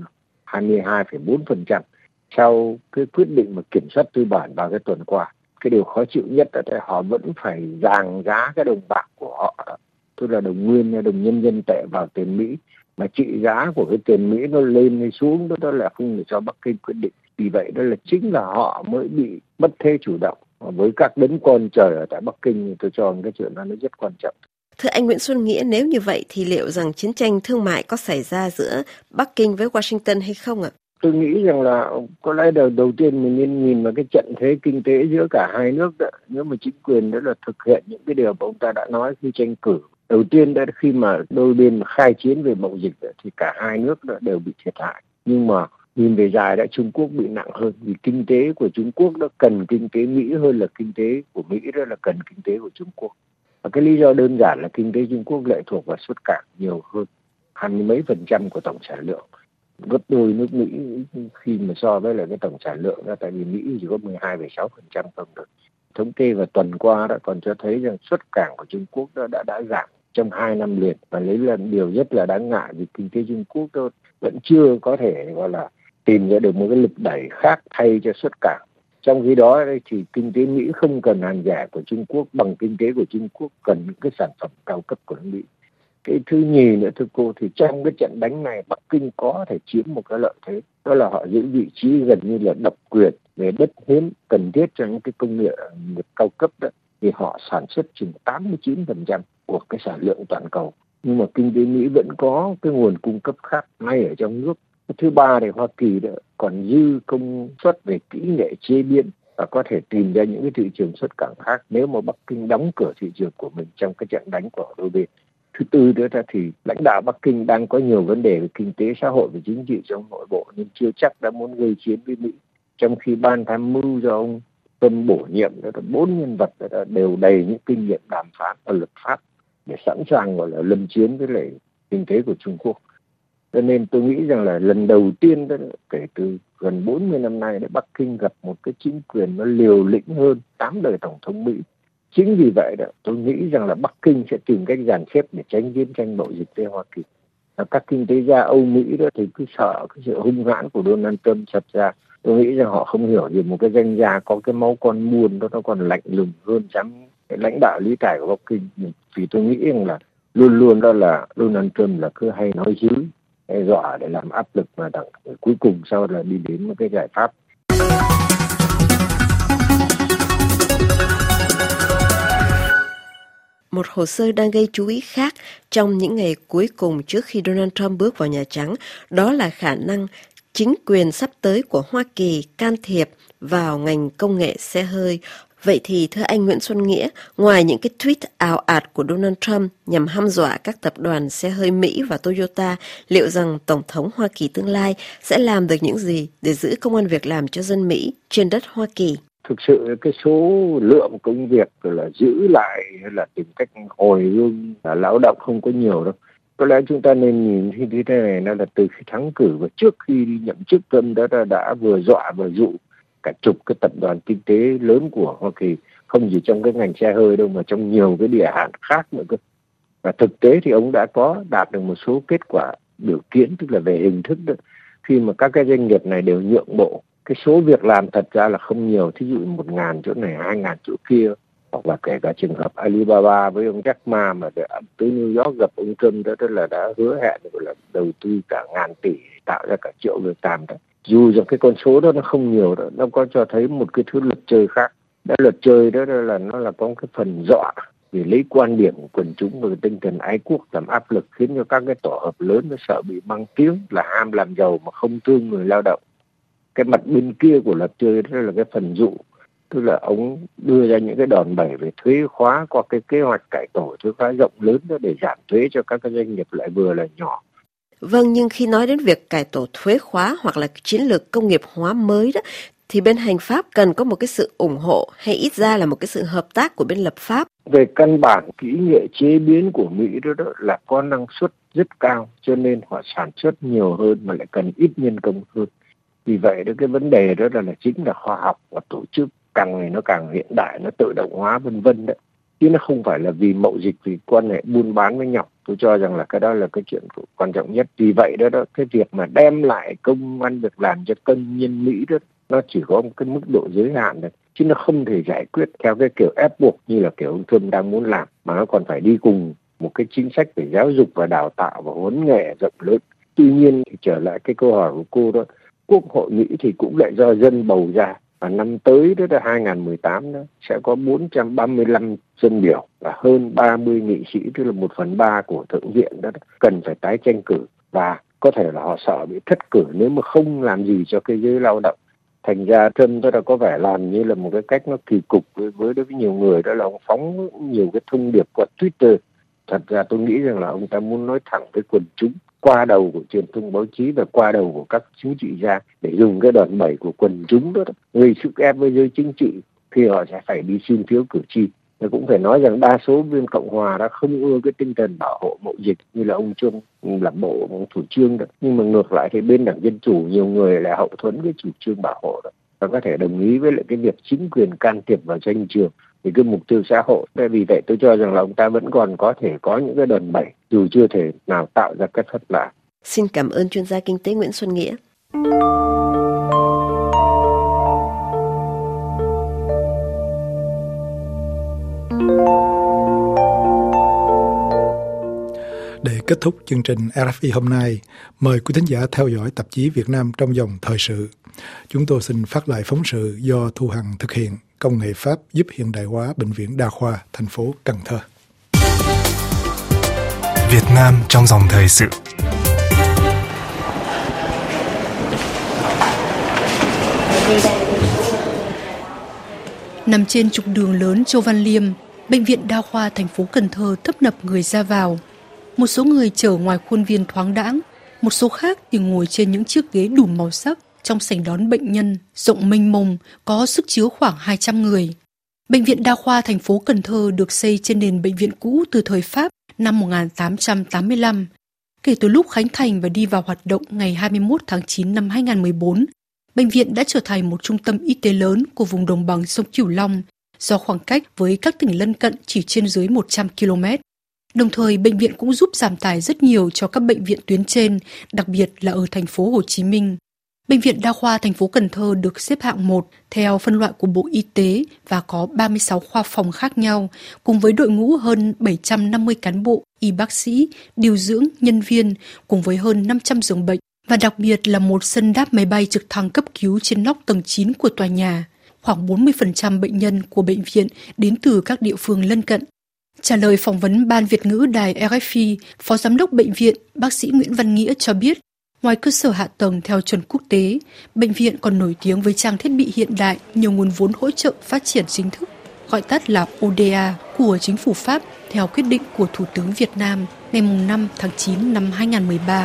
22,4% sau cái quyết định mà kiểm soát tư bản vào cái tuần qua. Cái điều khó chịu nhất là họ vẫn phải ràng giá cái đồng bạc của họ đó, tức là đồng nguyên hay đồng nhân dân tệ vào tiền Mỹ, mà trị giá của cái tiền Mỹ nó lên hay xuống đó là không để cho Bắc Kinh quyết định. Vì vậy đó là chính là họ mới bị mất thế chủ động. Với các đấng con trời ở tại Bắc Kinh thì tôi cho cái chuyện đó nó rất quan trọng. Thưa anh Nguyễn Xuân Nghĩa, nếu như vậy thì liệu rằng chiến tranh thương mại có xảy ra giữa Bắc Kinh với Washington hay không ạ? Tôi nghĩ rằng là có lẽ đầu tiên mình nên nhìn vào cái trận thế kinh tế giữa cả hai nước đó. Nếu mà chính quyền đó là thực hiện những cái điều mà ông ta đã nói khi tranh cử. Đầu tiên đó, khi mà đôi bên khai chiến về mậu dịch đó, thì cả hai nước đó đều bị thiệt hại. Nhưng mà nhìn về dài đã Trung Quốc bị nặng hơn, vì kinh tế của Trung Quốc đó cần kinh tế Mỹ hơn là kinh tế của Mỹ đó là cần kinh tế của Trung Quốc. Và cái lý do đơn giản là kinh tế Trung Quốc lệ thuộc vào xuất cảng nhiều hơn 20 mấy % của tổng sản lượng, gấp đôi nước Mỹ khi mà so với là cái tổng sản lượng đó, tại vì Mỹ chỉ có 12,6% không được. Thống kê vào tuần qua đó còn cho thấy rằng xuất cảng của Trung Quốc đó đã giảm trong 2 năm liền, và lấy là điều rất là đáng ngại vì kinh tế Trung Quốc đó vẫn chưa có thể gọi là tìm ra được một cái lực đẩy khác thay cho xuất cảng. Trong khi đó thì kinh tế Mỹ không cần hàng giả của Trung Quốc bằng kinh tế của Trung Quốc cần những cái sản phẩm cao cấp của nước Mỹ. Cái thứ nhì nữa thưa cô, thì trong cái trận đánh này Bắc Kinh có thể chiếm một cái lợi thế, đó là họ giữ vị trí gần như là độc quyền về đất hiếm cần thiết cho những cái công nghiệp cao cấp đó, thì họ sản xuất chừng 89% của cái sản lượng toàn cầu. Nhưng mà kinh tế Mỹ vẫn có cái nguồn cung cấp khác ngay ở trong nước. Thứ ba thì Hoa Kỳ đó còn dư công suất về kỹ nghệ chế biến và có thể tìm ra những cái thị trường xuất cảng khác nếu mà Bắc Kinh đóng cửa thị trường của mình trong cái trận đánh của đôi bên. Thứ tư nữa thì lãnh đạo Bắc Kinh đang có nhiều vấn đề về kinh tế xã hội và chính trị trong nội bộ nhưng chưa chắc đã muốn gây chiến với Mỹ. Trong khi ban tham mưu do ông Tuân bổ nhiệm đó, 4 nhân vật đó, đều đầy những kinh nghiệm đàm phán và luật pháp để sẵn sàng gọi là lâm chiến với lại kinh tế của Trung Quốc. Cho nên tôi nghĩ rằng là lần đầu tiên đó, kể từ gần 40 năm nay để Bắc Kinh gặp một cái chính quyền nó liều lĩnh hơn 8 đời Tổng thống Mỹ. Chính vì vậy đó, tôi nghĩ rằng là Bắc Kinh sẽ tìm cách dàn xếp để tránh chiến tranh mậu dịch với Hoa Kỳ. Và các kinh tế gia Âu Mỹ đó thì cứ sợ cái sự hung hãn của Donald Trump sập ra. Tôi nghĩ rằng họ không hiểu gì một cái danh gia có cái máu con muôn đó nó còn lạnh lùng hơn dám lãnh đạo lý tài của Bắc Kinh. Vì tôi nghĩ rằng là luôn luôn đó là Donald Trump là cứ hay nói dữ, hay dọa để làm áp lực mà cuối cùng sau là đi đến một cái giải pháp. Một hồ sơ đang gây chú ý khác trong những ngày cuối cùng trước khi Donald Trump bước vào Nhà Trắng, đó là khả năng chính quyền sắp tới của Hoa Kỳ can thiệp vào ngành công nghệ xe hơi. Vậy thì thưa anh Nguyễn Xuân Nghĩa, ngoài những cái tweet ào ạt của Donald Trump nhằm hăm dọa các tập đoàn xe hơi Mỹ và Toyota, liệu rằng Tổng thống Hoa Kỳ tương lai sẽ làm được những gì để giữ công ăn việc làm cho dân Mỹ trên đất Hoa Kỳ? Thực sự cái số lượng công việc là giữ lại hay là tìm cách hồi hương lao động không có nhiều đâu. Có lẽ chúng ta nên nhìn như thế này, nó là từ khi thắng cử và trước khi đi nhậm chức Trump đã vừa dọa vừa dụ cả chục cái tập đoàn kinh tế lớn của Hoa Kỳ, không chỉ trong cái ngành xe hơi đâu mà trong nhiều cái địa hạn khác nữa cơ. Và thực tế thì ông đã có đạt được một số kết quả biểu kiến, tức là về hình thức đó. khi mà các cái doanh nghiệp này đều nhượng bộ. Cái số việc làm thật ra là không nhiều, thí dụ 1.000 chỗ này, 2.000 chỗ kia, hoặc là kể cả trường hợp Alibaba với ông Jack Ma mà để tới New York gặp ông Trump đó là đã hứa hẹn là đầu tư cả ngàn tỷ tạo ra cả triệu việc làm đó. Dù rằng cái con số đó nó không nhiều đó, nó có cho thấy một cái thứ luật chơi khác. Đã luật chơi đó là nó là có cái phần dọa vì lấy quan điểm của quần chúng và tinh thần ái quốc làm áp lực, khiến cho các cái tổ hợp lớn nó sợ bị mang tiếng là ham làm giàu mà không thương người lao động. Cái mặt bên kia của luật chơi đó là cái phần dụ, tức là ông đưa ra những cái đòn bẩy về thuế khóa qua cái kế hoạch cải tổ thuế khóa rộng lớn đó để giảm thuế cho các cái doanh nghiệp lại vừa là nhỏ. Vâng, nhưng khi nói đến việc cải tổ thuế khóa hoặc là chiến lược công nghiệp hóa mới đó, thì bên hành pháp cần có một cái sự ủng hộ hay ít ra là một cái sự hợp tác của bên lập pháp. Về căn bản, kỹ nghệ chế biến của Mỹ đó là có năng suất rất cao, cho nên họ sản xuất nhiều hơn mà lại cần ít nhân công hơn. Vì vậy đó, cái vấn đề đó là chính là khoa học và tổ chức càng ngày nó càng hiện đại, nó tự động hóa vân vân đấy. Chứ nó không phải là vì mậu dịch, vì quan hệ buôn bán với nhau. Tôi cho rằng là cái đó là cái chuyện quan trọng nhất. Vì vậy đó cái việc mà đem lại công ăn việc làm cho công nhân Mỹ đó, nó chỉ có một cái mức độ giới hạn đấy, chứ nó không thể giải quyết theo cái kiểu ép buộc như là kiểu ông Trump đang muốn làm, mà nó còn phải đi cùng một cái chính sách về giáo dục và đào tạo và huấn nghệ rộng lớn. Tuy nhiên thì trở lại cái câu hỏi của cô đó, Quốc hội Mỹ thì cũng lại do dân bầu ra, và năm tới đó là 2018 đó sẽ có 435 dân biểu và hơn 30 nghị sĩ, tức là 1/3 của Thượng viện đó cần phải tái tranh cử, và có thể là họ sợ bị thất cử nếu mà không làm gì cho cái giới lao động. Thành ra Trump đã có vẻ làm như là một cái cách nó kỳ cục với đối với nhiều người, đó là ông phóng nhiều cái thông điệp qua Twitter. Thật ra tôi nghĩ rằng là ông ta muốn nói thẳng với quần chúng qua đầu của truyền thông báo chí và qua đầu của các chính trị gia để dùng cái đòn bẩy của quần chúng đó gây sức ép với giới chính trị khi họ sẽ phải đi xin phiếu cử tri. Và cũng phải nói rằng đa số bên Cộng hòa đã không ưa cái tinh thần bảo hộ mậu dịch như là ông Trump làm bộ thủ trương đó. Nhưng mà ngược lại thì bên Đảng Dân Chủ nhiều người lại hậu thuẫn cái chủ trương bảo hộ đó, và có thể đồng ý với lại cái việc chính quyền can thiệp vào tranh trường vì cái mục tiêu xã hội. Vì vậy tôi cho rằng là ông ta vẫn còn có thể có những cái đòn bẩy dù chưa thể nào tạo ra cái thất bại. Xin cảm ơn chuyên gia kinh tế Nguyễn Xuân Nghĩa. Để kết thúc chương trình RFI hôm nay, mời quý thính giả theo dõi tạp chí Việt Nam trong dòng thời sự. Chúng tôi xin phát lại phóng sự do Thu Hằng thực hiện, công nghệ Pháp giúp hiện đại hóa Bệnh viện Đa khoa thành phố Cần Thơ. Việt Nam trong dòng thời sự. Nằm trên trục đường lớn Châu Văn Liêm, Bệnh viện Đa khoa thành phố Cần Thơ tấp nập người ra vào. Một số người chờ ngoài khuôn viên thoáng đãng, một số khác thì ngồi trên những chiếc ghế đủ màu sắc trong sảnh đón bệnh nhân rộng mênh mông, có sức chứa khoảng 200 người. Bệnh viện Đa khoa thành phố Cần Thơ được xây trên nền bệnh viện cũ từ thời Pháp năm 1885. Kể từ lúc khánh thành và đi vào hoạt động ngày 21 tháng 9 năm 2014, bệnh viện đã trở thành một trung tâm y tế lớn của vùng đồng bằng sông Cửu Long, do khoảng cách với các tỉnh lân cận chỉ trên dưới 100 km. Đồng thời, bệnh viện cũng giúp giảm tải rất nhiều cho các bệnh viện tuyến trên, đặc biệt là ở thành phố Hồ Chí Minh. Bệnh viện Đa khoa thành phố Cần Thơ được xếp hạng 1 theo phân loại của Bộ Y tế và có 36 khoa phòng khác nhau, cùng với đội ngũ hơn 750 cán bộ, y bác sĩ, điều dưỡng, nhân viên, cùng với hơn 500 giường bệnh, và đặc biệt là một sân đáp máy bay trực thăng cấp cứu trên nóc tầng 9 của tòa nhà. Khoảng 40% bệnh nhân của bệnh viện đến từ các địa phương lân cận. Trả lời phỏng vấn Ban Việt ngữ đài RFI, Phó Giám đốc Bệnh viện, bác sĩ Nguyễn Văn Nghĩa cho biết, ngoài cơ sở hạ tầng theo chuẩn quốc tế, bệnh viện còn nổi tiếng với trang thiết bị hiện đại, nhiều nguồn vốn hỗ trợ phát triển chính thức, gọi tắt là ODA, của chính phủ Pháp theo quyết định của Thủ tướng Việt Nam ngày 5 tháng 9 năm 2013.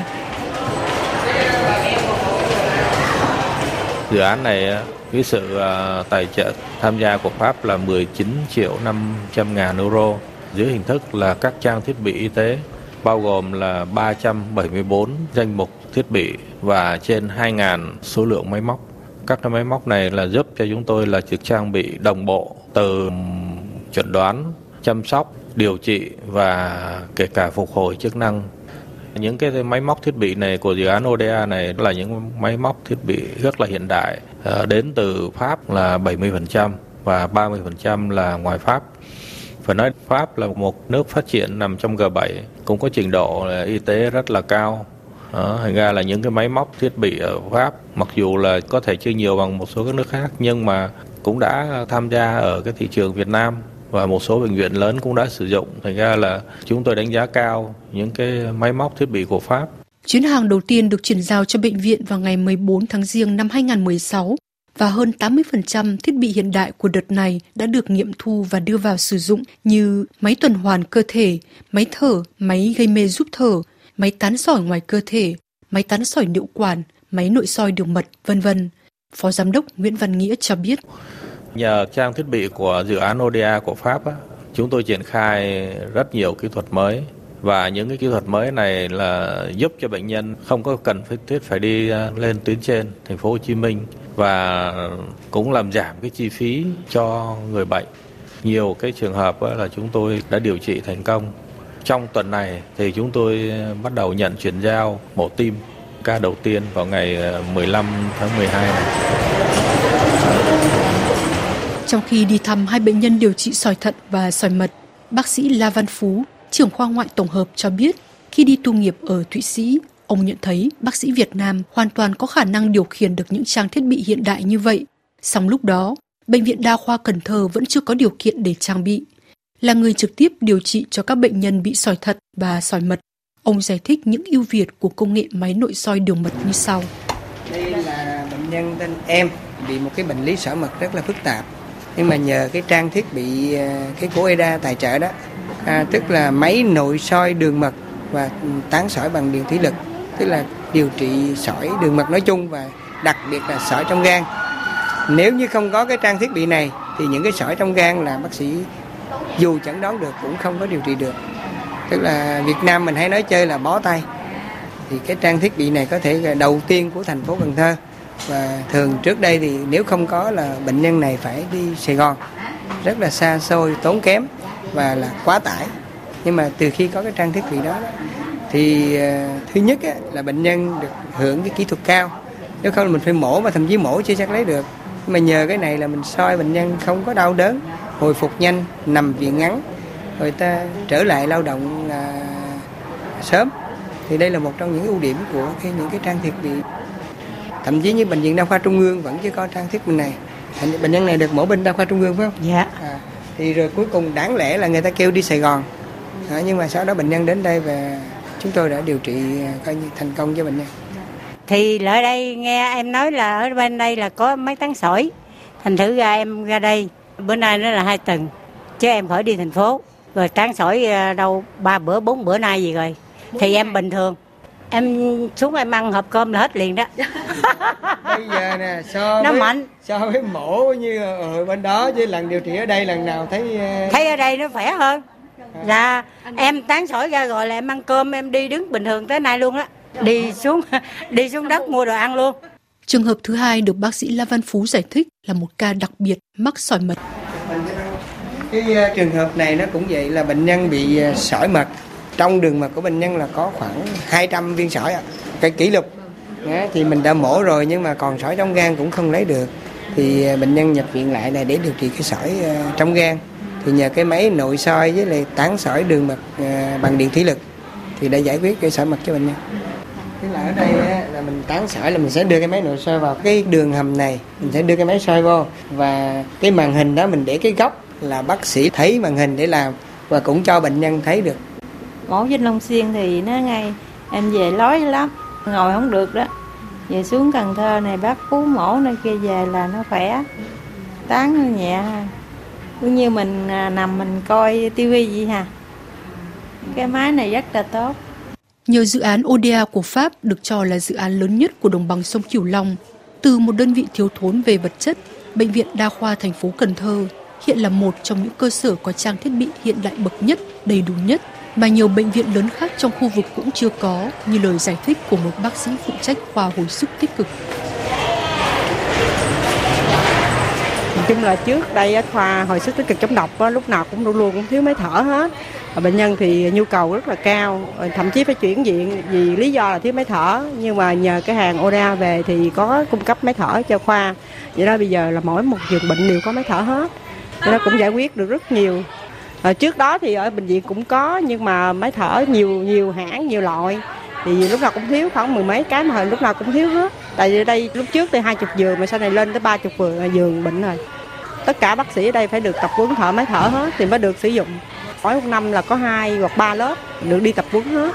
Dự án này với sự tài trợ tham gia của Pháp là 19.500.000 euro dưới hình thức là các trang thiết bị y tế, bao gồm là 374 danh mục thiết bị và trên 2.000 số lượng máy móc. Các máy móc này là giúp cho chúng tôi là được trang bị đồng bộ từ chẩn đoán, chăm sóc, điều trị và kể cả phục hồi chức năng. Những cái máy móc thiết bị này của dự án ODA này là những máy móc thiết bị rất là hiện đại, đến từ Pháp là 70% và 30% là ngoài Pháp. Phải nói Pháp là một nước phát triển nằm trong G7, cũng có trình độ y tế rất là cao. Thành ra là những cái máy móc thiết bị ở Pháp mặc dù là có thể chưa nhiều bằng một số các nước khác nhưng mà cũng đã tham gia ở cái thị trường Việt Nam và một số bệnh viện lớn cũng đã sử dụng. Thành ra là chúng tôi đánh giá cao những cái máy móc thiết bị của Pháp. Chuyến hàng đầu tiên được chuyển giao cho bệnh viện vào ngày 14 tháng Giêng năm 2016 và hơn 80% thiết bị hiện đại của đợt này đã được nghiệm thu và đưa vào sử dụng như máy tuần hoàn cơ thể, máy thở, máy gây mê giúp thở, máy tán sỏi ngoài cơ thể, máy tán sỏi niệu quản, máy nội soi đường mật, v.v. Phó Giám đốc Nguyễn Văn Nghĩa cho biết. Nhờ trang thiết bị của dự án ODA của Pháp, chúng tôi triển khai rất nhiều kỹ thuật mới. Và những cái kỹ thuật mới này là giúp cho bệnh nhân không có cần phải đi lên tuyến trên thành phố Hồ Chí Minh và cũng làm giảm cái chi phí cho người bệnh. Nhiều cái trường hợp là chúng tôi đã điều trị thành công. Trong tuần này thì chúng tôi bắt đầu nhận chuyển giao mổ tim ca đầu tiên vào ngày 15 tháng 12 này. Trong khi đi thăm hai bệnh nhân điều trị sỏi thận và sỏi mật, bác sĩ La Văn Phú, trưởng khoa ngoại tổng hợp cho biết, khi đi tu nghiệp ở Thụy Sĩ, ông nhận thấy bác sĩ Việt Nam hoàn toàn có khả năng điều khiển được những trang thiết bị hiện đại như vậy. Song lúc đó, Bệnh viện Đa khoa Cần Thơ vẫn chưa có điều kiện để trang bị. Là người trực tiếp điều trị cho các bệnh nhân bị sỏi thận và sỏi mật, ông giải thích những ưu việt của công nghệ máy nội soi đường mật như sau. Đây là bệnh nhân tên Em bị một cái bệnh lý sỏi mật rất là phức tạp. Nhưng mà nhờ cái trang thiết bị cái của EDA tài trợ đó, tức là máy nội soi đường mật và tán sỏi bằng điện thủy lực, tức là điều trị sỏi đường mật nói chung và đặc biệt là sỏi trong gan. Nếu như không có cái trang thiết bị này thì những cái sỏi trong gan là bác sĩ dù chẩn đoán được cũng không có điều trị được. Tức là Việt Nam mình hay nói chơi là bó tay. Thì cái trang thiết bị này có thể là đầu tiên của thành phố Cần Thơ. Và thường trước đây thì nếu không có là bệnh nhân này phải đi Sài Gòn, rất là xa xôi, tốn kém và là quá tải. Nhưng mà từ khi có cái trang thiết bị đó thì thứ nhất là bệnh nhân được hưởng cái kỹ thuật cao. Nếu không là mình phải mổ mà thậm chí mổ chưa chắc lấy được. Nhưng mà nhờ cái này là mình soi bệnh nhân không có đau đớn, hồi phục nhanh, nằm viện ngắn, rồi ta trở lại lao động sớm. Thì đây là một trong những ưu điểm của những cái trang thiết bị. Thậm chí như bệnh viện Đa khoa Trung ương vẫn chưa có trang thiết bị này. Bệnh nhân này được mổ bên Đa khoa Trung ương phải không? Dạ. Thì rồi cuối cùng đáng lẽ là người ta kêu đi Sài Gòn. Nhưng mà sau đó bệnh nhân đến đây và chúng tôi đã điều trị coi như thành công cho bệnh nhân. Thì ở đây nghe em nói là ở bên đây là có máy tán sỏi. Thành thử ra em ra đây, bữa nay nó là 2 tuần. Chứ em khỏi đi thành phố. Rồi tán sỏi đâu 3 bữa, 4 bữa nay gì rồi. Thì em bình thường. Em xuống em ăn hộp cơm là hết liền đó. Bây giờ nè, so với mổ như ở bên đó với lần điều trị ở đây lần nào thấy ở đây nó khỏe hơn. Dạ, em tán sỏi ra rồi là em ăn cơm, em đi đứng bình thường tới nay luôn á. Đi xuống đất mua đồ ăn luôn. Trường hợp thứ hai được bác sĩ La Văn Phú giải thích là một ca đặc biệt mắc sỏi mật. Cái trường hợp này nó cũng vậy, là bệnh nhân bị sỏi mật. Trong đường mật của bệnh nhân là có khoảng 200 viên sỏi, cái kỷ lục. Thì mình đã mổ rồi nhưng mà còn sỏi trong gan cũng không lấy được. Thì bệnh nhân nhập viện lại này để điều trị cái sỏi trong gan. Thì nhờ cái máy nội soi với lại tán sỏi đường mật bằng điện thủy lực thì đã giải quyết cái sỏi mật cho bệnh nhân. Tức là ở đây là mình tán sỏi là mình sẽ đưa cái máy nội soi vào cái đường hầm này, mình sẽ đưa cái máy soi vô và cái màn hình đó mình để cái góc là bác sĩ thấy màn hình để làm và cũng cho bệnh nhân thấy được. Mổ Vinh Long Xuyên thì nó ngay em về lói lắm, ngồi không được đó. Về xuống Cần Thơ này bác Phú mổ nơi kia về là nó khỏe, tán nó nhẹ, cũng như mình nằm mình coi tivi vậy ha. Cái máy này rất là tốt. Nhờ dự án ODA của Pháp được cho là dự án lớn nhất của đồng bằng sông Cửu Long, từ một đơn vị thiếu thốn về vật chất, Bệnh viện Đa khoa thành phố Cần Thơ hiện là một trong những cơ sở có trang thiết bị hiện đại bậc nhất, đầy đủ nhất mà nhiều bệnh viện lớn khác trong khu vực cũng chưa có, như lời giải thích của một bác sĩ phụ trách khoa hồi sức tích cực. chung là trước đây ở khoa hồi sức tích cực chống độc lúc nào cũng luôn cũng thiếu máy thở hết. Bệnh nhân thì nhu cầu rất là cao, thậm chí phải chuyển viện vì lý do là thiếu máy thở. Nhưng mà nhờ cái hàng ODA về thì có cung cấp máy thở cho khoa. Vậy đó bây giờ là mỗi một giường bệnh đều có máy thở hết. Nó cũng giải quyết được rất nhiều. Trước đó thì ở bệnh viện cũng có, nhưng mà máy thở nhiều hãng, nhiều loại. Thì lúc nào cũng thiếu, khoảng 10 mấy cái mà lúc nào cũng thiếu hết. Tại vì đây lúc trước thì 20 giường mà sau này lên tới 30 giường bệnh rồi. Tất cả bác sĩ ở đây phải được tập huấn thở máy thở hết thì mới được sử dụng. Mỗi một năm là có 2 hoặc 3 lớp được đi tập huấn hết.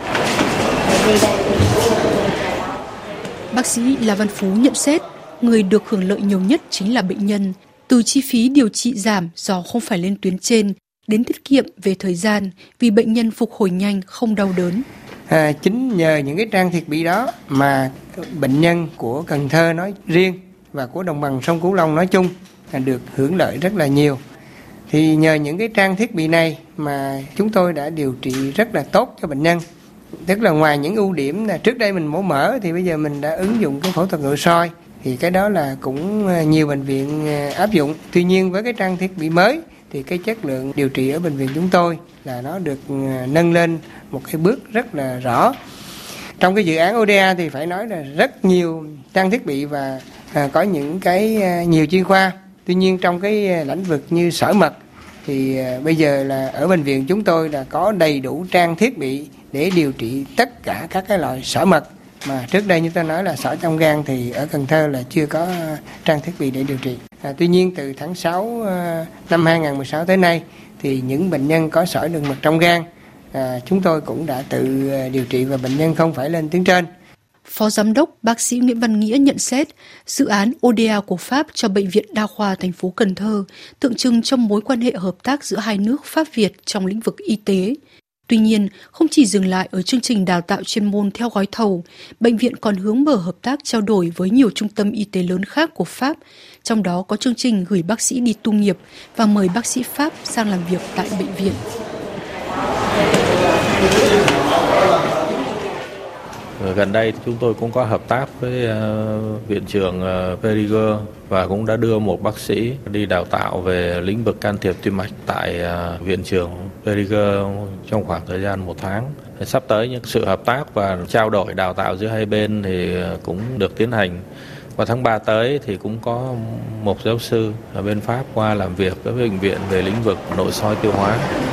Bác sĩ La Văn Phú nhận xét, người được hưởng lợi nhiều nhất chính là bệnh nhân. Từ chi phí điều trị giảm do không phải lên tuyến trên, đến tiết kiệm về thời gian vì bệnh nhân phục hồi nhanh, không đau đớn. Chính nhờ những cái trang thiết bị đó mà bệnh nhân của Cần Thơ nói riêng và của đồng bằng sông Cửu Long nói chung được hưởng lợi rất là nhiều. Thì nhờ những cái trang thiết bị này mà chúng tôi đã điều trị rất là tốt cho bệnh nhân. Tức là ngoài những ưu điểm là trước đây mình mổ mỡ thì bây giờ mình đã ứng dụng cái phẫu thuật nội soi. Thì cái đó là cũng nhiều bệnh viện áp dụng. Tuy nhiên với cái trang thiết bị mới thì cái chất lượng điều trị ở bệnh viện chúng tôi là nó được nâng lên một cái bước rất là rõ. Trong cái dự án ODA thì phải nói là rất nhiều trang thiết bị và có những cái nhiều chuyên khoa. Tuy nhiên trong cái lĩnh vực như sỏi mật thì bây giờ là ở bệnh viện chúng tôi là có đầy đủ trang thiết bị để điều trị tất cả các cái loại sỏi mật. Mà trước đây như tôi nói là sỏi trong gan thì ở Cần Thơ là chưa có trang thiết bị để điều trị. Tuy nhiên từ tháng 6 năm 2016 tới nay thì những bệnh nhân có sỏi đường mật trong gan chúng tôi cũng đã tự điều trị và bệnh nhân không phải lên tuyến trên. Phó Giám đốc bác sĩ Nguyễn Văn Nghĩa nhận xét, dự án ODA của Pháp cho Bệnh viện Đa khoa thành phố Cần Thơ tượng trưng cho mối quan hệ hợp tác giữa hai nước Pháp-Việt trong lĩnh vực y tế. Tuy nhiên, không chỉ dừng lại ở chương trình đào tạo chuyên môn theo gói thầu, bệnh viện còn hướng mở hợp tác trao đổi với nhiều trung tâm y tế lớn khác của Pháp, trong đó có chương trình gửi bác sĩ đi tu nghiệp và mời bác sĩ Pháp sang làm việc tại bệnh viện. Gần đây chúng tôi cũng có hợp tác với viện trưởng Périgueux và cũng đã đưa một bác sĩ đi đào tạo về lĩnh vực can thiệp tim mạch tại viện trưởng Périgueux trong khoảng thời gian 1 tháng. Sắp tới những sự hợp tác và trao đổi đào tạo giữa hai bên thì cũng được tiến hành. Vào tháng 3 tới thì cũng có một giáo sư ở bên Pháp qua làm việc với bệnh viện về lĩnh vực nội soi tiêu hóa.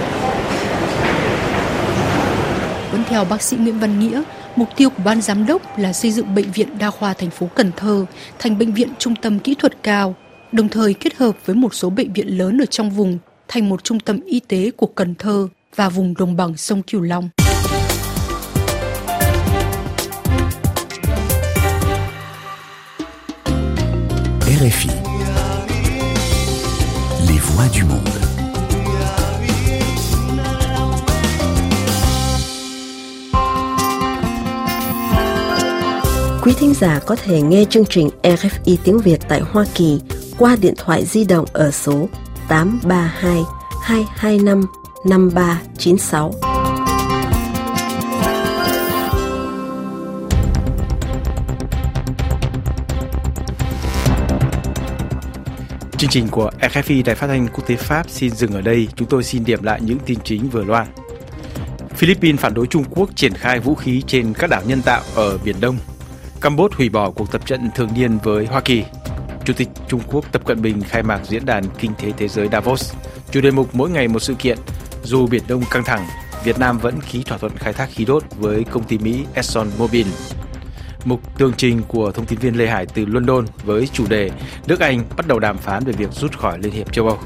Vẫn theo bác sĩ Nguyễn Văn Nghĩa, mục tiêu của ban giám đốc là xây dựng Bệnh viện Đa khoa thành phố Cần Thơ thành bệnh viện trung tâm kỹ thuật cao, đồng thời kết hợp với một số bệnh viện lớn ở trong vùng thành một trung tâm y tế của Cần Thơ và vùng đồng bằng sông Cửu Long. RFI, les voix du monde. Quý thính giả có thể nghe chương trình RFI tiếng Việt tại Hoa Kỳ qua điện thoại di động ở số 832 225 5396. Chương trình của RFI Đài Phát thanh Quốc tế Pháp xin dừng ở đây. Chúng tôi xin điểm lại những tin chính vừa loan. Philippines phản đối Trung Quốc triển khai vũ khí trên các đảo nhân tạo ở Biển Đông. Campuchia hủy bỏ cuộc tập trận thường niên với Hoa Kỳ. Chủ tịch Trung Quốc Tập Cận Bình khai mạc diễn đàn kinh tế thế giới Davos. Chủ đề mục mỗi ngày một sự kiện. Dù Biển Đông căng thẳng, Việt Nam vẫn ký thỏa thuận khai thác khí đốt với công ty Mỹ ExxonMobil. Mục tường trình của thông tin viên Lê Hải từ London với chủ đề nước Anh bắt đầu đàm phán về việc rút khỏi Liên hiệp châu Âu.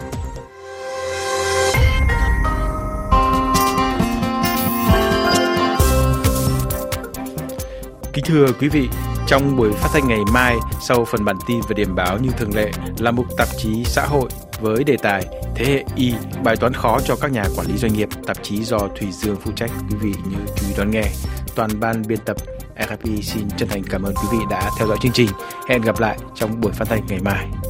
Kính thưa quý vị, trong buổi phát thanh ngày mai, sau phần bản tin và điểm báo như thường lệ là mục tạp chí xã hội với đề tài Thế hệ Y, bài toán khó cho các nhà quản lý doanh nghiệp, tạp chí do Thùy Dương phụ trách. Quý vị nhớ chú ý đón nghe. Toàn ban biên tập RFI xin chân thành cảm ơn quý vị đã theo dõi chương trình. Hẹn gặp lại trong buổi phát thanh ngày mai.